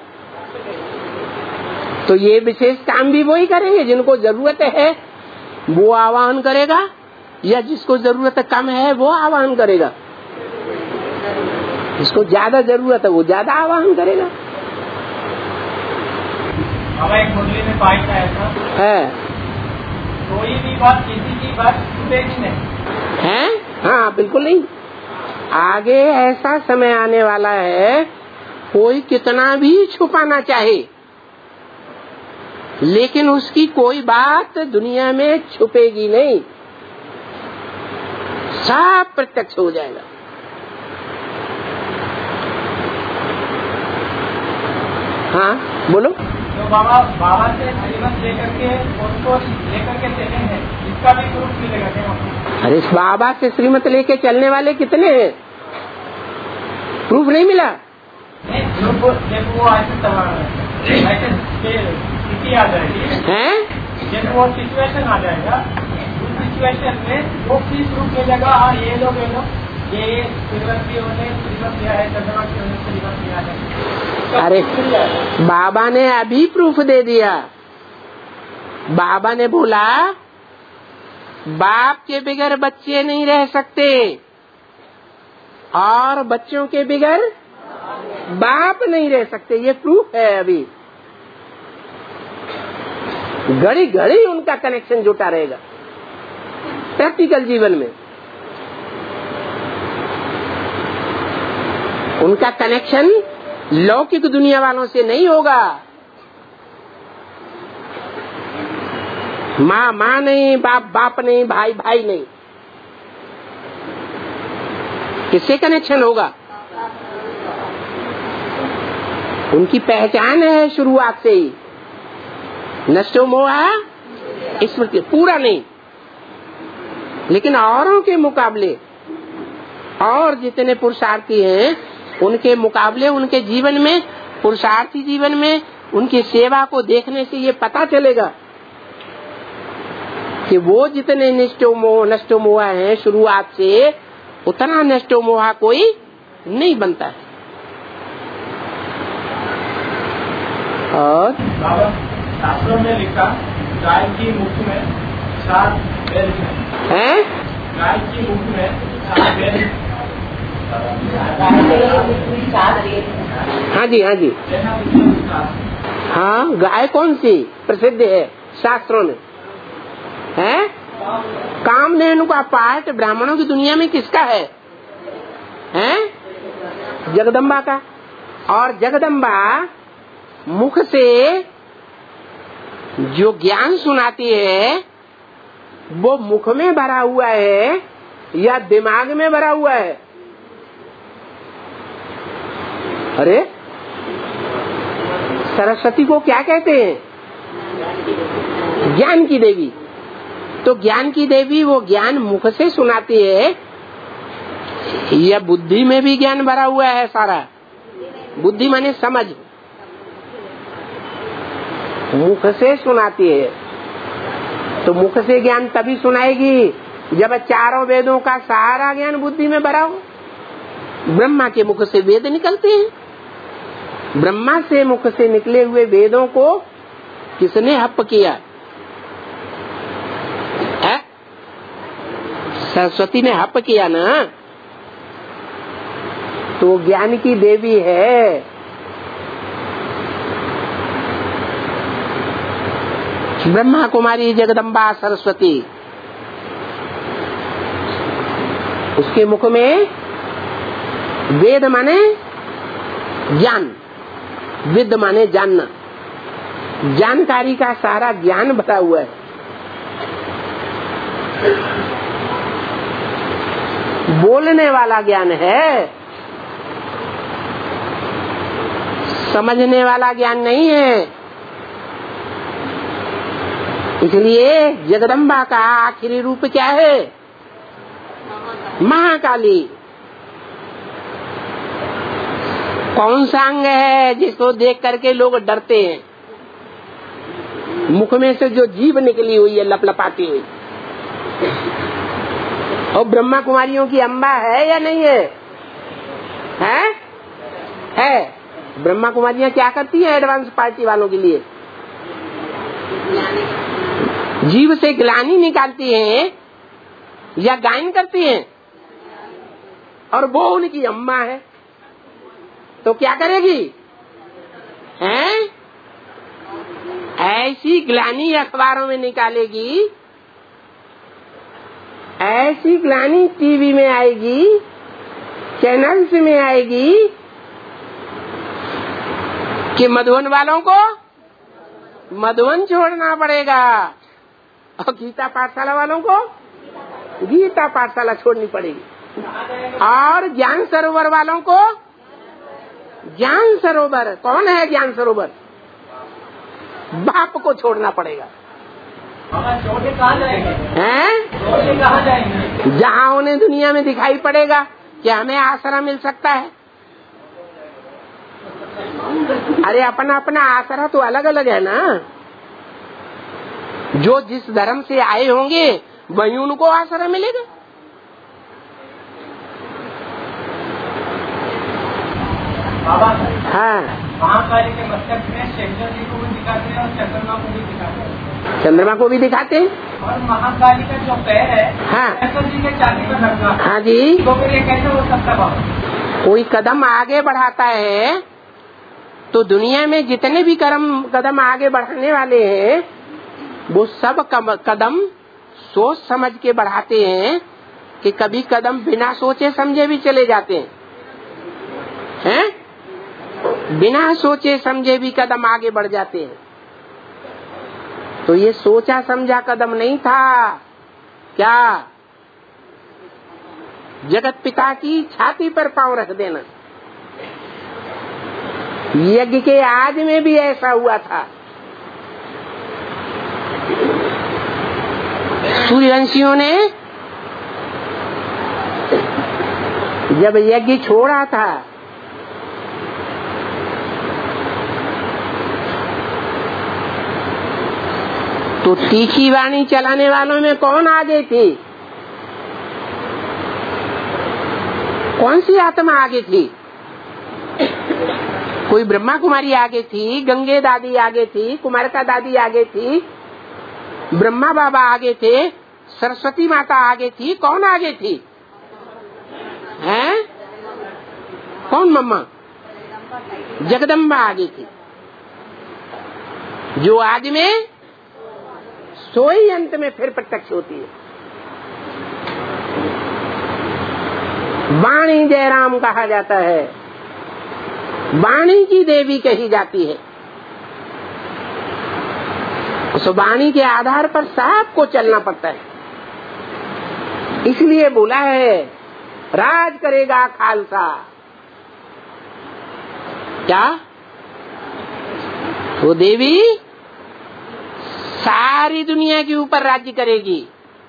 तो ये विशेष काम भी वही करेंगे जिनको जरूरत है वो आवाहन करेगा, या जिसको जरूरत कम है वो आवाहन करेगा? जिसको ज्यादा जरूरत है वो ज्यादा आवाहन करेगा। बाबा एक मुरली में पाठ आया था है, कोई भी बात किसी की बात छूटेगी नहीं है? हाँ बिल्कुल नहीं। आगे ऐसा समय आने वाला है कोई कितना भी छुपाना चाहे लेकिन उसकी कोई बात दुनिया में छुपेगी नहीं, सब प्रत्यक्ष हो जाएगा। हाँ बोलो। तो बाबा बाबा से श्रीमत लेकर के उनको लेकर के चलेंगे, इसका भी प्रूफ मिलेगा क्या? अरे इस बाबा से श्रीमत लेके चलने वाले कितने हैं? प्रूफ नहीं मिला। नहीं, जब वो जब वो ऐसे ऐसे स्थिति आ जाएगी हैं? जब वो सिचुएशन आ जाएगा, उस सिचुएशन में वो चीज प्रूफ मिलेगा। हाँ ये लोग ये लोग ये ये श्रीमत होने श्रीमत लिया है, चंद्रमा की होने श्रीमत लिया है। अरे बाबा ने अभी प्रूफ दे दिया। बाबा ने बोला बाप के बिगर बच्चे नहीं रह सकते और बच्चों के बिगर बाप नहीं रह सकते। ये प्रूफ है। अभी घड़ी घड़ी उनका कनेक्शन जुटा रहेगा प्रैक्टिकल जीवन में। उनका कनेक्शन लौकिक दुनिया वालों से नहीं होगा। माँ माँ नहीं, बाप बाप नहीं, भाई भाई नहीं। किससे कनेक्शन होगा? उनकी पहचान है शुरुआत से ही, नष्टो मोहा स्मृति, पूरा नहीं। लेकिन औरों के मुकाबले और जितने पुरुषार्थी हैं उनके मुकाबले उनके जीवन में, पुरुषार्थी जीवन में उनकी सेवा को देखने से ये पता चलेगा कि वो जितने निष्ठो मोह नष्टो मोहा है शुरुआत से, उतना नष्टो मोहा कोई नहीं बनता है। और शास्त्रों में लिखा गाय की मुख में सात बैल है, गाय की मुख में सात बैल। हाँ जी हाँ जी हाँ। गाय कौन सी प्रसिद्ध है शास्त्रों में? है कामधेनु का पाठ ब्राह्मणों की दुनिया में किसका है? हैं? जगदम्बा का। और जगदम्बा मुख से जो ज्ञान सुनाती है वो मुख में भरा हुआ है या दिमाग में भरा हुआ है? अरे सरस्वती को क्या कहते हैं? ज्ञान की देवी। तो ज्ञान की देवी वो ज्ञान मुख से सुनाती है या बुद्धि में भी ज्ञान भरा हुआ है सारा? बुद्धि माने समझ। मुख से सुनाती है तो मुख से ज्ञान तभी सुनाएगी जब चारों वेदों का सारा ज्ञान बुद्धि में भरा हो। ब्रह्मा के मुख से वेद निकलते हैं। ब्रह्मा से मुख से निकले हुए वेदों को किसने हप किया है? सरस्वती ने हप किया ना। तो ज्ञान की देवी है। ब्रह्मा कुमारी जगदम्बा सरस्वती, उसके मुख में वेद माने ज्ञान, विद माने जानना, जानकारी का सारा ज्ञान भरा हुआ है। बोलने वाला ज्ञान है, समझने वाला ज्ञान नहीं है। इसलिए जगदम्बा का आखिरी रूप क्या है? महाकाली। कौन सा अंग है जिसको देख करके लोग डरते हैं? मुख में से जो जीभ निकली हुई है लपलपाती हुई। और ब्रह्मा कुमारियों की अम्बा है या नहीं है? है, है। ब्रह्मा कुमारियां क्या करती हैं एडवांस पार्टी वालों के लिए? जीव से ग्लानि निकालती हैं या गायन करती हैं, और वो उनकी अम्मा है। तो क्या करेगी? हैं? ऐसी ग्लानि अखबारों में निकालेगी, ऐसी ग्लानि टीवी में आएगी, चैनल्स में आएगी कि मधुबन वालों को मधुबन छोड़ना पड़ेगा और गीता पाठशाला वालों को गीता पाठशाला छोड़नी पड़ेगी, और ज्ञान सरोवर वालों को ज्ञान सरोवर। कौन है ज्ञान सरोवर? बाप को छोड़ना पड़ेगा। छोड़ के कहाँ जाएंगे? हैं? छोड़ के कहाँ जाएंगे? जहाँ उन्हें दुनिया में दिखाई पड़ेगा कि हमें आसरा मिल सकता है। अरे अपना अपना आसरा तो अलग अलग है ना। जो जिस धर्म से आए होंगे वही उनको आसरा मिलेगा। बाबा हाँ, महाकाली के मस्तक में शंकर जी को भी दिखाते हैं और चंद्रमा को भी दिखाते हैं। चंद्रमा को भी दिखाते हैं। और महाकाली का जो पैर है, हाँ, शंकर जी के छाती पर रखा। हाँ जी। तो फिर ये कैसे हो सकता बाबा? कोई कदम आगे बढ़ाता है तो दुनिया में जितने भी कदम कदम आगे बढ़ाने वाले हैं वो सब कदम सोच समझ के बढ़ाते हैं कि कभी कदम बिना सोचे समझे भी चले जाते हैं, हैं? बिना सोचे समझे भी कदम आगे बढ़ जाते हैं। तो ये सोचा समझा कदम नहीं था क्या? जगत पिता की छाती पर पांव रख देना। यज्ञ के आज में भी ऐसा हुआ था। सूर्यवंशियों ने जब यज्ञ छोड़ा था तो तीखी वाणी चलाने वालों में कौन आगे थी? कौन सी आत्मा आगे थी? कोई ब्रह्मा कुमारी आगे थी, गंगे दादी आगे थी, कुमारिका दादी आगे थी, ब्रह्मा बाबा आगे थे, सरस्वती माता आगे थी। कौन आगे थी? हैं? कौन मम्मा? जगदम्बा आगे थी। जो आज में सोई अंत में फिर प्रत्यक्ष होती है। वाणी जयराम कहा जाता है, वाणी की देवी कही जाती है। उस वाणी के आधार पर सबको चलना पड़ता है। इसलिए बोला है राज करेगा खालसा। क्या वो देवी सारी दुनिया के ऊपर राज्य करेगी।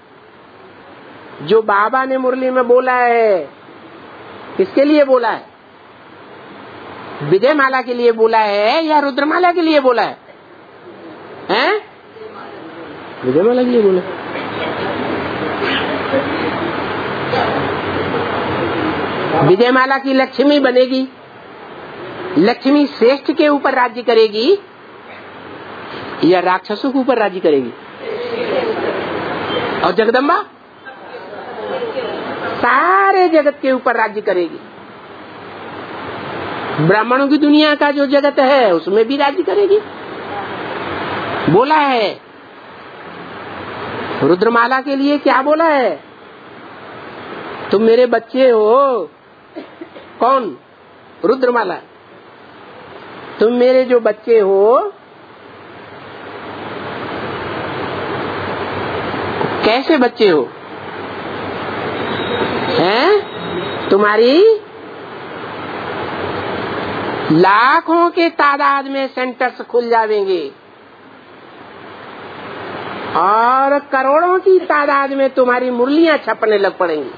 जो बाबा ने मुरली में बोला है, किसके लिए बोला है? विजय माला के लिए बोला है या रुद्रमाला के लिए बोला है? हैं? विजय माला के लिए बोला। विजय माला की लक्ष्मी बनेगी, लक्ष्मी श्रेष्ठ के ऊपर राज्य करेगी या राक्षसों के ऊपर राज्य करेगी? और जगदम्बा सारे जगत के ऊपर राज्य करेगी। ब्राह्मणों की दुनिया का जो जगत है उसमें भी राज्य करेगी। बोला है रुद्रमाला के लिए क्या बोला है? तुम मेरे बच्चे हो। कौन? रुद्रमाला। तुम मेरे जो बच्चे हो, कैसे बच्चे हो? हैं? तुम्हारी लाखों के तादाद में सेंटर्स खुल जाएंगे। और करोड़ों की तादाद में तुम्हारी मुरलियां छपने लग पड़ेंगी।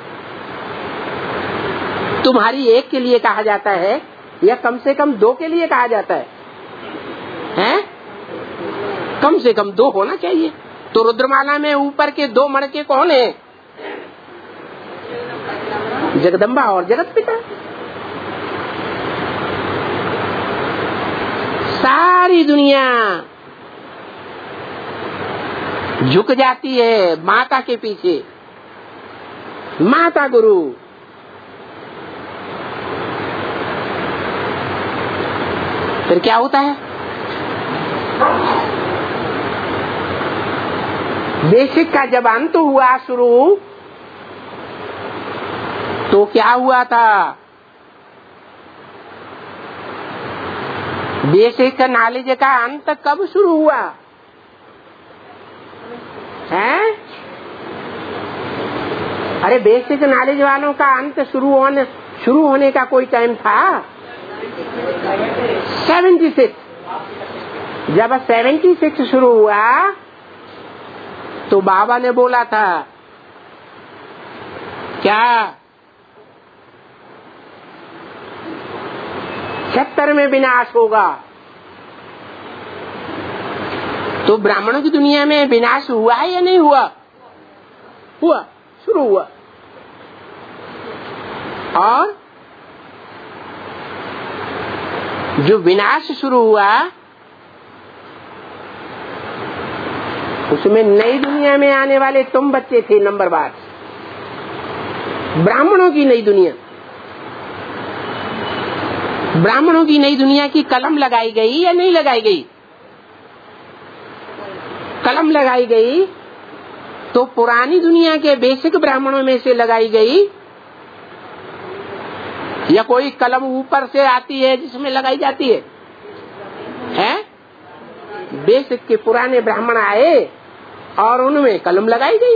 तुम्हारी एक के लिए कहा जाता है या कम से कम दो के लिए कहा जाता है, हैं? कम से कम दो होना चाहिए। तो रुद्रमाला में ऊपर के दो मड़के कौन है? जगदम्बा और जगत पिता। सारी दुनिया झुक जाती है माता के पीछे, माता गुरु। फिर क्या होता है? बेसिक का जब अंत हुआ शुरू, तो क्या हुआ था? बेसिक नॉलेज का अंत कब शुरू हुआ है? अरे बेसिक नॉलेज वालों का अंत शुरू होने शुरू होने का कोई टाइम था? Seventy six. जब सेवेंटी सिक्स शुरू हुआ तो बाबा ने बोला था क्या छिहत्तर में विनाश होगा। तो ब्राह्मणों की दुनिया में विनाश हुआ है या नहीं हुआ? हुआ, शुरू हुआ। और जो विनाश शुरू हुआ उसमें नई दुनिया में आने वाले तुम बच्चे थे नंबर बार। ब्राह्मणों की नई दुनिया, ब्राह्मणों की नई दुनिया की कलम लगाई गई या नहीं लगाई गई? कलम लगाई गई तो पुरानी दुनिया के बेसिक ब्राह्मणों में से लगाई गई या कोई कलम ऊपर से आती है जिसमें लगाई जाती है? हैं? बेसिक के पुराने ब्राह्मण आए और उनमें कलम लगाई गई।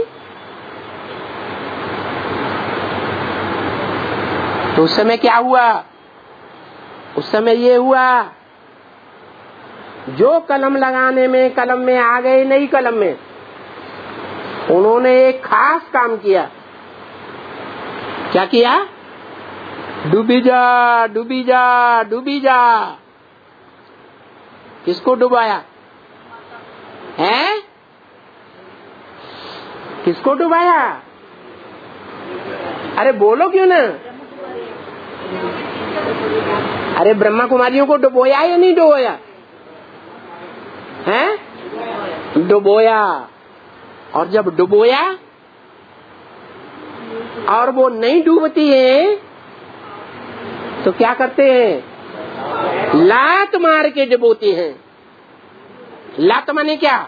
तो उस समय क्या हुआ? उस समय ये हुआ जो कलम लगाने में कलम में आ गए नई कलम में, उन्होंने एक खास काम किया। क्या किया? डूबी जा डूबी जा डूबी जा। किसको डुबाया है? किसको डुबाया? अरे बोलो क्यों ना? अरे ब्रह्मा कुमारियों को डुबोया या नहीं डुबोया? हैं? डुबोया। और जब डुबोया और वो नहीं डूबती है तो क्या करते हैं? लात मार के डुबोते हैं। लात माने क्या?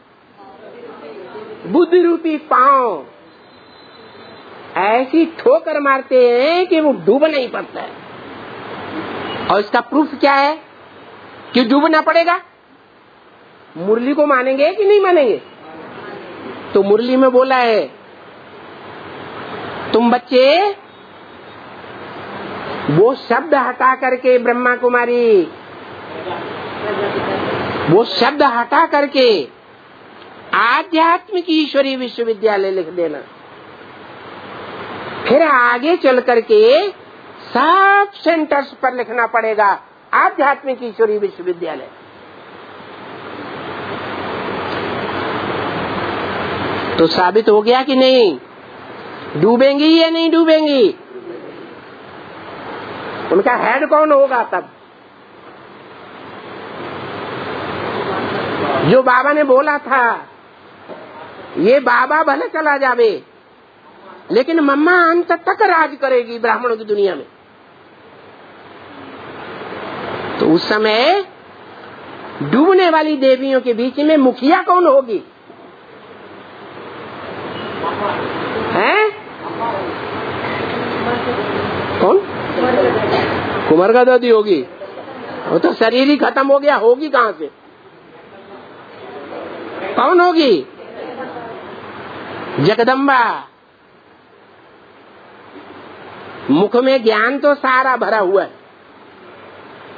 बुद्धि रूपी पांव ऐसी ठोकर मारते हैं कि वो डूबना ही पड़ता है। और इसका प्रूफ क्या है कि डूबना पड़ेगा? मुरली को मानेंगे कि नहीं मानेंगे? तो मुरली में बोला है तुम बच्चे वो शब्द हटा करके ब्रह्मा कुमारी, वो शब्द हटा करके आध्यात्मिक ईश्वरीय विश्वविद्यालय लिख देना। फिर आगे चल करके सब सेंटर्स पर लिखना पड़ेगा आध्यात्मिक ईश्वरीय विश्वविद्यालय। तो साबित हो गया कि नहीं? डूबेंगी या नहीं डूबेंगी? उनका हेड कौन होगा तब? जो बाबा ने बोला था ये बाबा भले चला जावे लेकिन मम्मा अंत तक राज करेगी ब्राह्मणों की दुनिया में। तो उस समय डूबने वाली देवियों के बीच में मुखिया कौन होगी? हैं? कौन? कुमार दादी होगी। वो तो शरीर ही खत्म हो गया, होगी कहाँ से? कौन होगी? जगदम्बा। मुख में ज्ञान तो सारा भरा हुआ है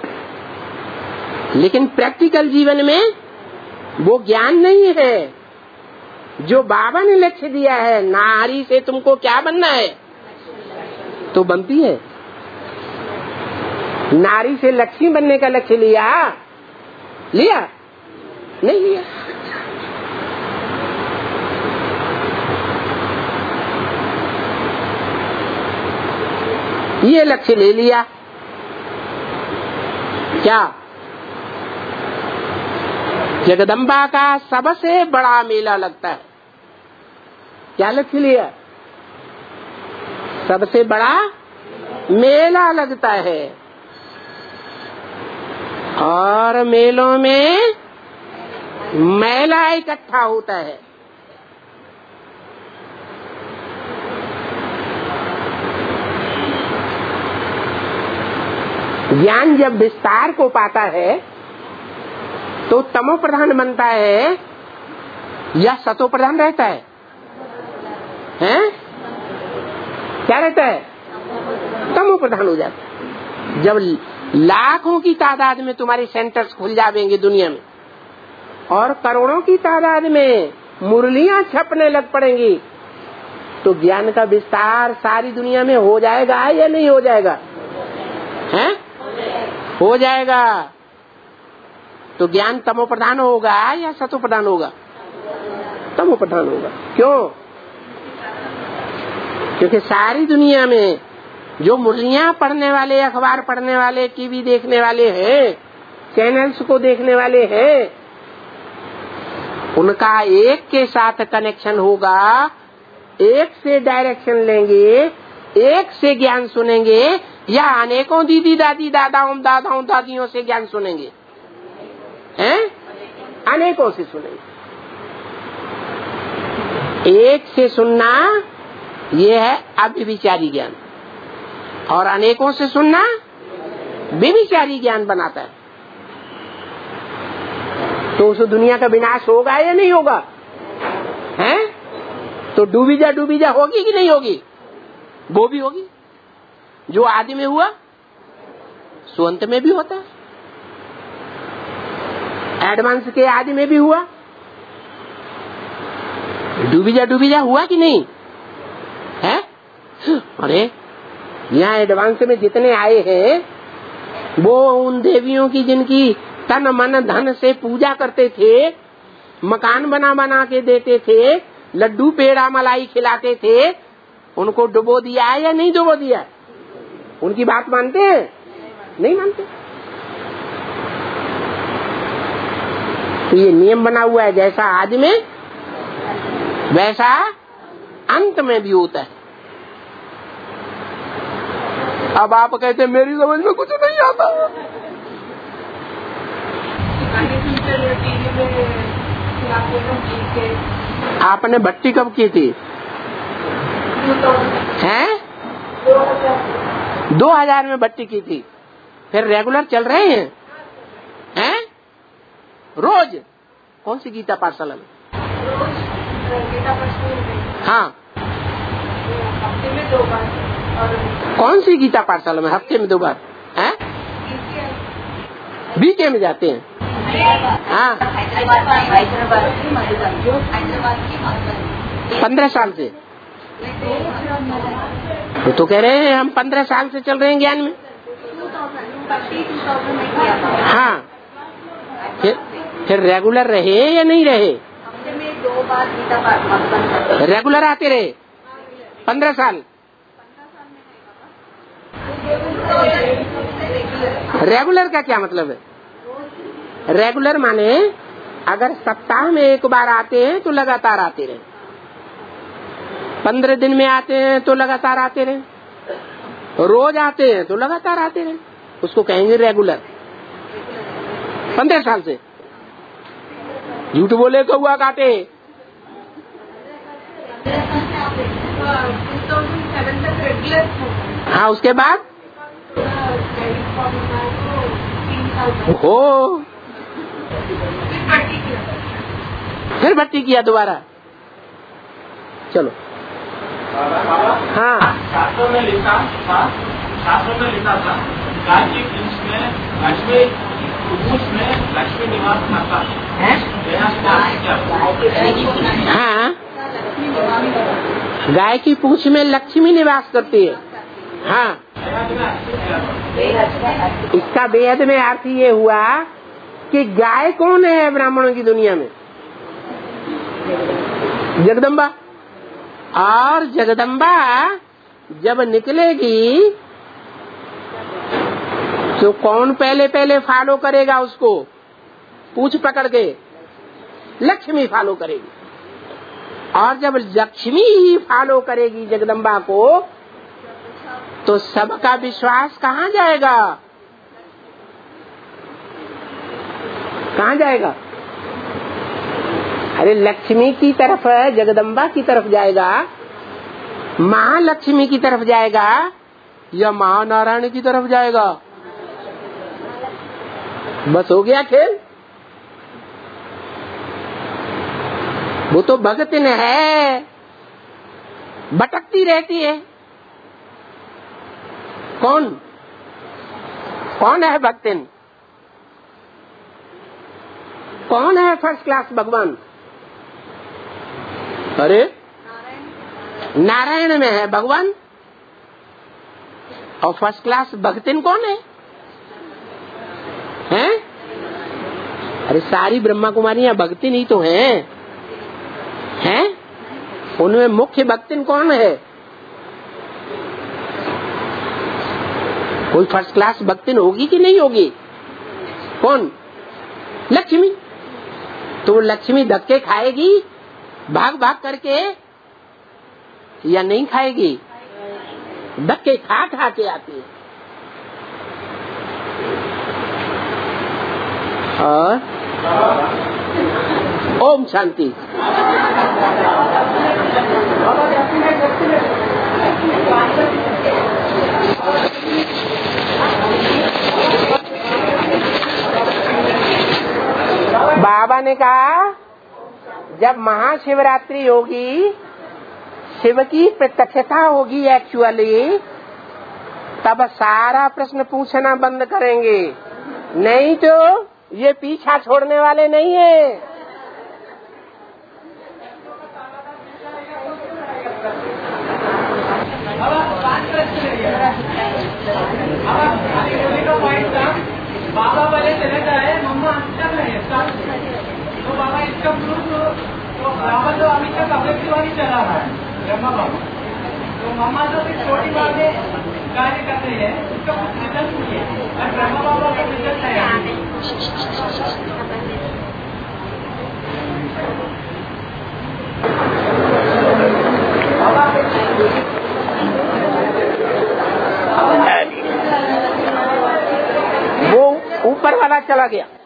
लेकिन प्रैक्टिकल जीवन में वो ज्ञान नहीं है, जो बाबा ने लक्ष्य दिया है, नारी से तुमको क्या बनना है, तो बनती है। नारी से लक्ष्मी बनने का लक्ष्य लिया लिया नहीं लिया। ये लक्ष्य ले लिया क्या, जगदम्बा का सबसे बड़ा मेला लगता है, क्या लक्ष्य लिया, सबसे बड़ा मेला लगता है। और मेलों में मेला इकट्ठा होता है। ज्ञान जब विस्तार को पाता है तो तमो प्रधान बनता है या सतो प्रधान रहता है, हैं? क्या रहता है, तमो प्रधान हो जाता है। जब लाखों की तादाद में तुम्हारे सेंटर्स खुल जाएंगे दुनिया में और करोड़ों की तादाद में मुरलियां छपने लग पड़ेंगी, तो ज्ञान का विस्तार सारी दुनिया में हो जाएगा या नहीं हो जाएगा, हैं? हो जाएगा। तो ज्ञान तमो प्रधान होगा या सतो प्रधान होगा, तमो प्रधान होगा। क्यों? क्योंकि सारी दुनिया में जो मुरलियां पढ़ने वाले, अखबार पढ़ने वाले, टीवी देखने वाले हैं, चैनल्स को देखने वाले हैं, उनका एक के साथ कनेक्शन होगा, एक से डायरेक्शन लेंगे, एक से ज्ञान सुनेंगे, या अनेकों दीदी दादी दादाओं दादाओं दादियों से ज्ञान सुनेंगे, हैं? अनेकों से सुनेंगे। एक से सुनना ये है अव्यभिचारी ज्ञान, और अनेकों से सुनना व्यभिचारी ज्ञान बनाता है। तो उस दुनिया का विनाश होगा या नहीं होगा, हैं? तो डूबी जा डूबी जा होगी कि नहीं होगी, वो भी होगी। जो आदि में हुआ सो अंत में भी होता है, एडवांस के आदि में भी हुआ। डूबी जा डूबी जा हुआ कि नहीं है? अरे यहाँ एडवांस में जितने आए हैं वो उन देवियों की जिनकी तन मन धन से पूजा करते थे, मकान बना बना के देते थे, लड्डू पेड़ा मलाई खिलाते थे, उनको डुबो दिया या नहीं डुबो दिया? उनकी बात मानते हैं? नहीं मानते। तो ये नियम बना हुआ है, जैसा आदि में वैसा अंत में भी होता है। अब आप कहते हैं मेरी समझ में कुछ नहीं आता। आपने भट्टी कब की थी? हैं? दो हजार में भट्टी की थी, फिर रेगुलर चल रहे हैं, हैं? रोज कौन सी गीता पाठशाला में? हाँ, हफ्ते में दो बार। और कौन सी गीता पाठशाला में हफ्ते में दो बार? हैं? बीके में जाते हैं। हाँ, पंद्रह साल से तो, तो कह रहे हैं हम पंद्रह साल से चल रहे हैं ज्ञान में। हाँ, फिर फिर रेगुलर रहे या नहीं रहे? दो बार रेगुलर आते रहे पंद्रह साल। रेगुलर का क्या मतलब है? रेगुलर माने अगर सप्ताह में एक बार आते हैं तो लगातार आते रहे, पंद्रह दिन में आते हैं तो लगातार आते रहे, रोज आते हैं तो लगातार आते रहे, उसको कहेंगे रेगुलर। पंद्रह साल से झूठ बोले कौआ काटे। हाँ, उसके बाद हो फिर भट्टी किया दोबारा। चलो, हाँ, शास्त्रों में लिखा था शास्त्रों में लिखा था गाय की पूंछ में लक्ष्मी पूंछ में लक्ष्मी निवास करता है। हाँ, गाय की पूंछ में लक्ष्मी निवास करती है। हाँ, इसका वेद में अर्थ ये हुआ कि गाय कौन है ब्राह्मणों की दुनिया में? जगदम्बा। और जगदम्बा जब निकलेगी तो कौन पहले पहले फॉलो करेगा उसको? पूंछ पकड़ के लक्ष्मी फॉलो करेगी। और जब लक्ष्मी ही फॉलो करेगी जगदम्बा को, तो सबका विश्वास कहाँ जाएगा? कहाँ जाएगा? अरे लक्ष्मी की तरफ, जगदम्बा की तरफ जाएगा, महालक्ष्मी की तरफ जाएगा, या महानारायण की तरफ जाएगा? बस हो गया खेल। वो तो भगतिन है, भटकती रहती है। कौन कौन है भक्तिन? कौन है फर्स्ट क्लास भगवान? अरे नारायण में है भगवान। और फर्स्ट क्लास भक्तिन कौन है? हैं? अरे सारी ब्रह्मा कुमारियां भक्तिन ही तो हैं। हैं? उनमें मुख्य भक्तिन कौन है? कोई फर्स्ट क्लास भक्तिन होगी कि नहीं होगी? कौन? लक्ष्मी। तो वो लक्ष्मी धक्के खाएगी भाग भाग करके, या नहीं खाएगी? धक्के खा खा के आती है। और ओम शांति। बाबा ने कहा जब महाशिवरात्रि होगी, शिव की प्रत्यक्षता होगी एक्चुअली, तब सारा प्रश्न पूछना बंद करेंगे, नहीं तो ये पीछा छोड़ने वाले नहीं है। बाबा पहले चले जाए, मम्मा अच्छा है, तो बाबा इसका प्रूफ, तो बाबा तो अभी तक अपेक्षी वाली चला रहा है ब्रह्मा बाबा, तो मम्मा जो भी छोटी बातें कार्य करते हैं उसका कुछ रिजल्ट नहीं है, और ब्रह्मा बाबा का रिजल्ट है। वो ऊपर वाला चला गया।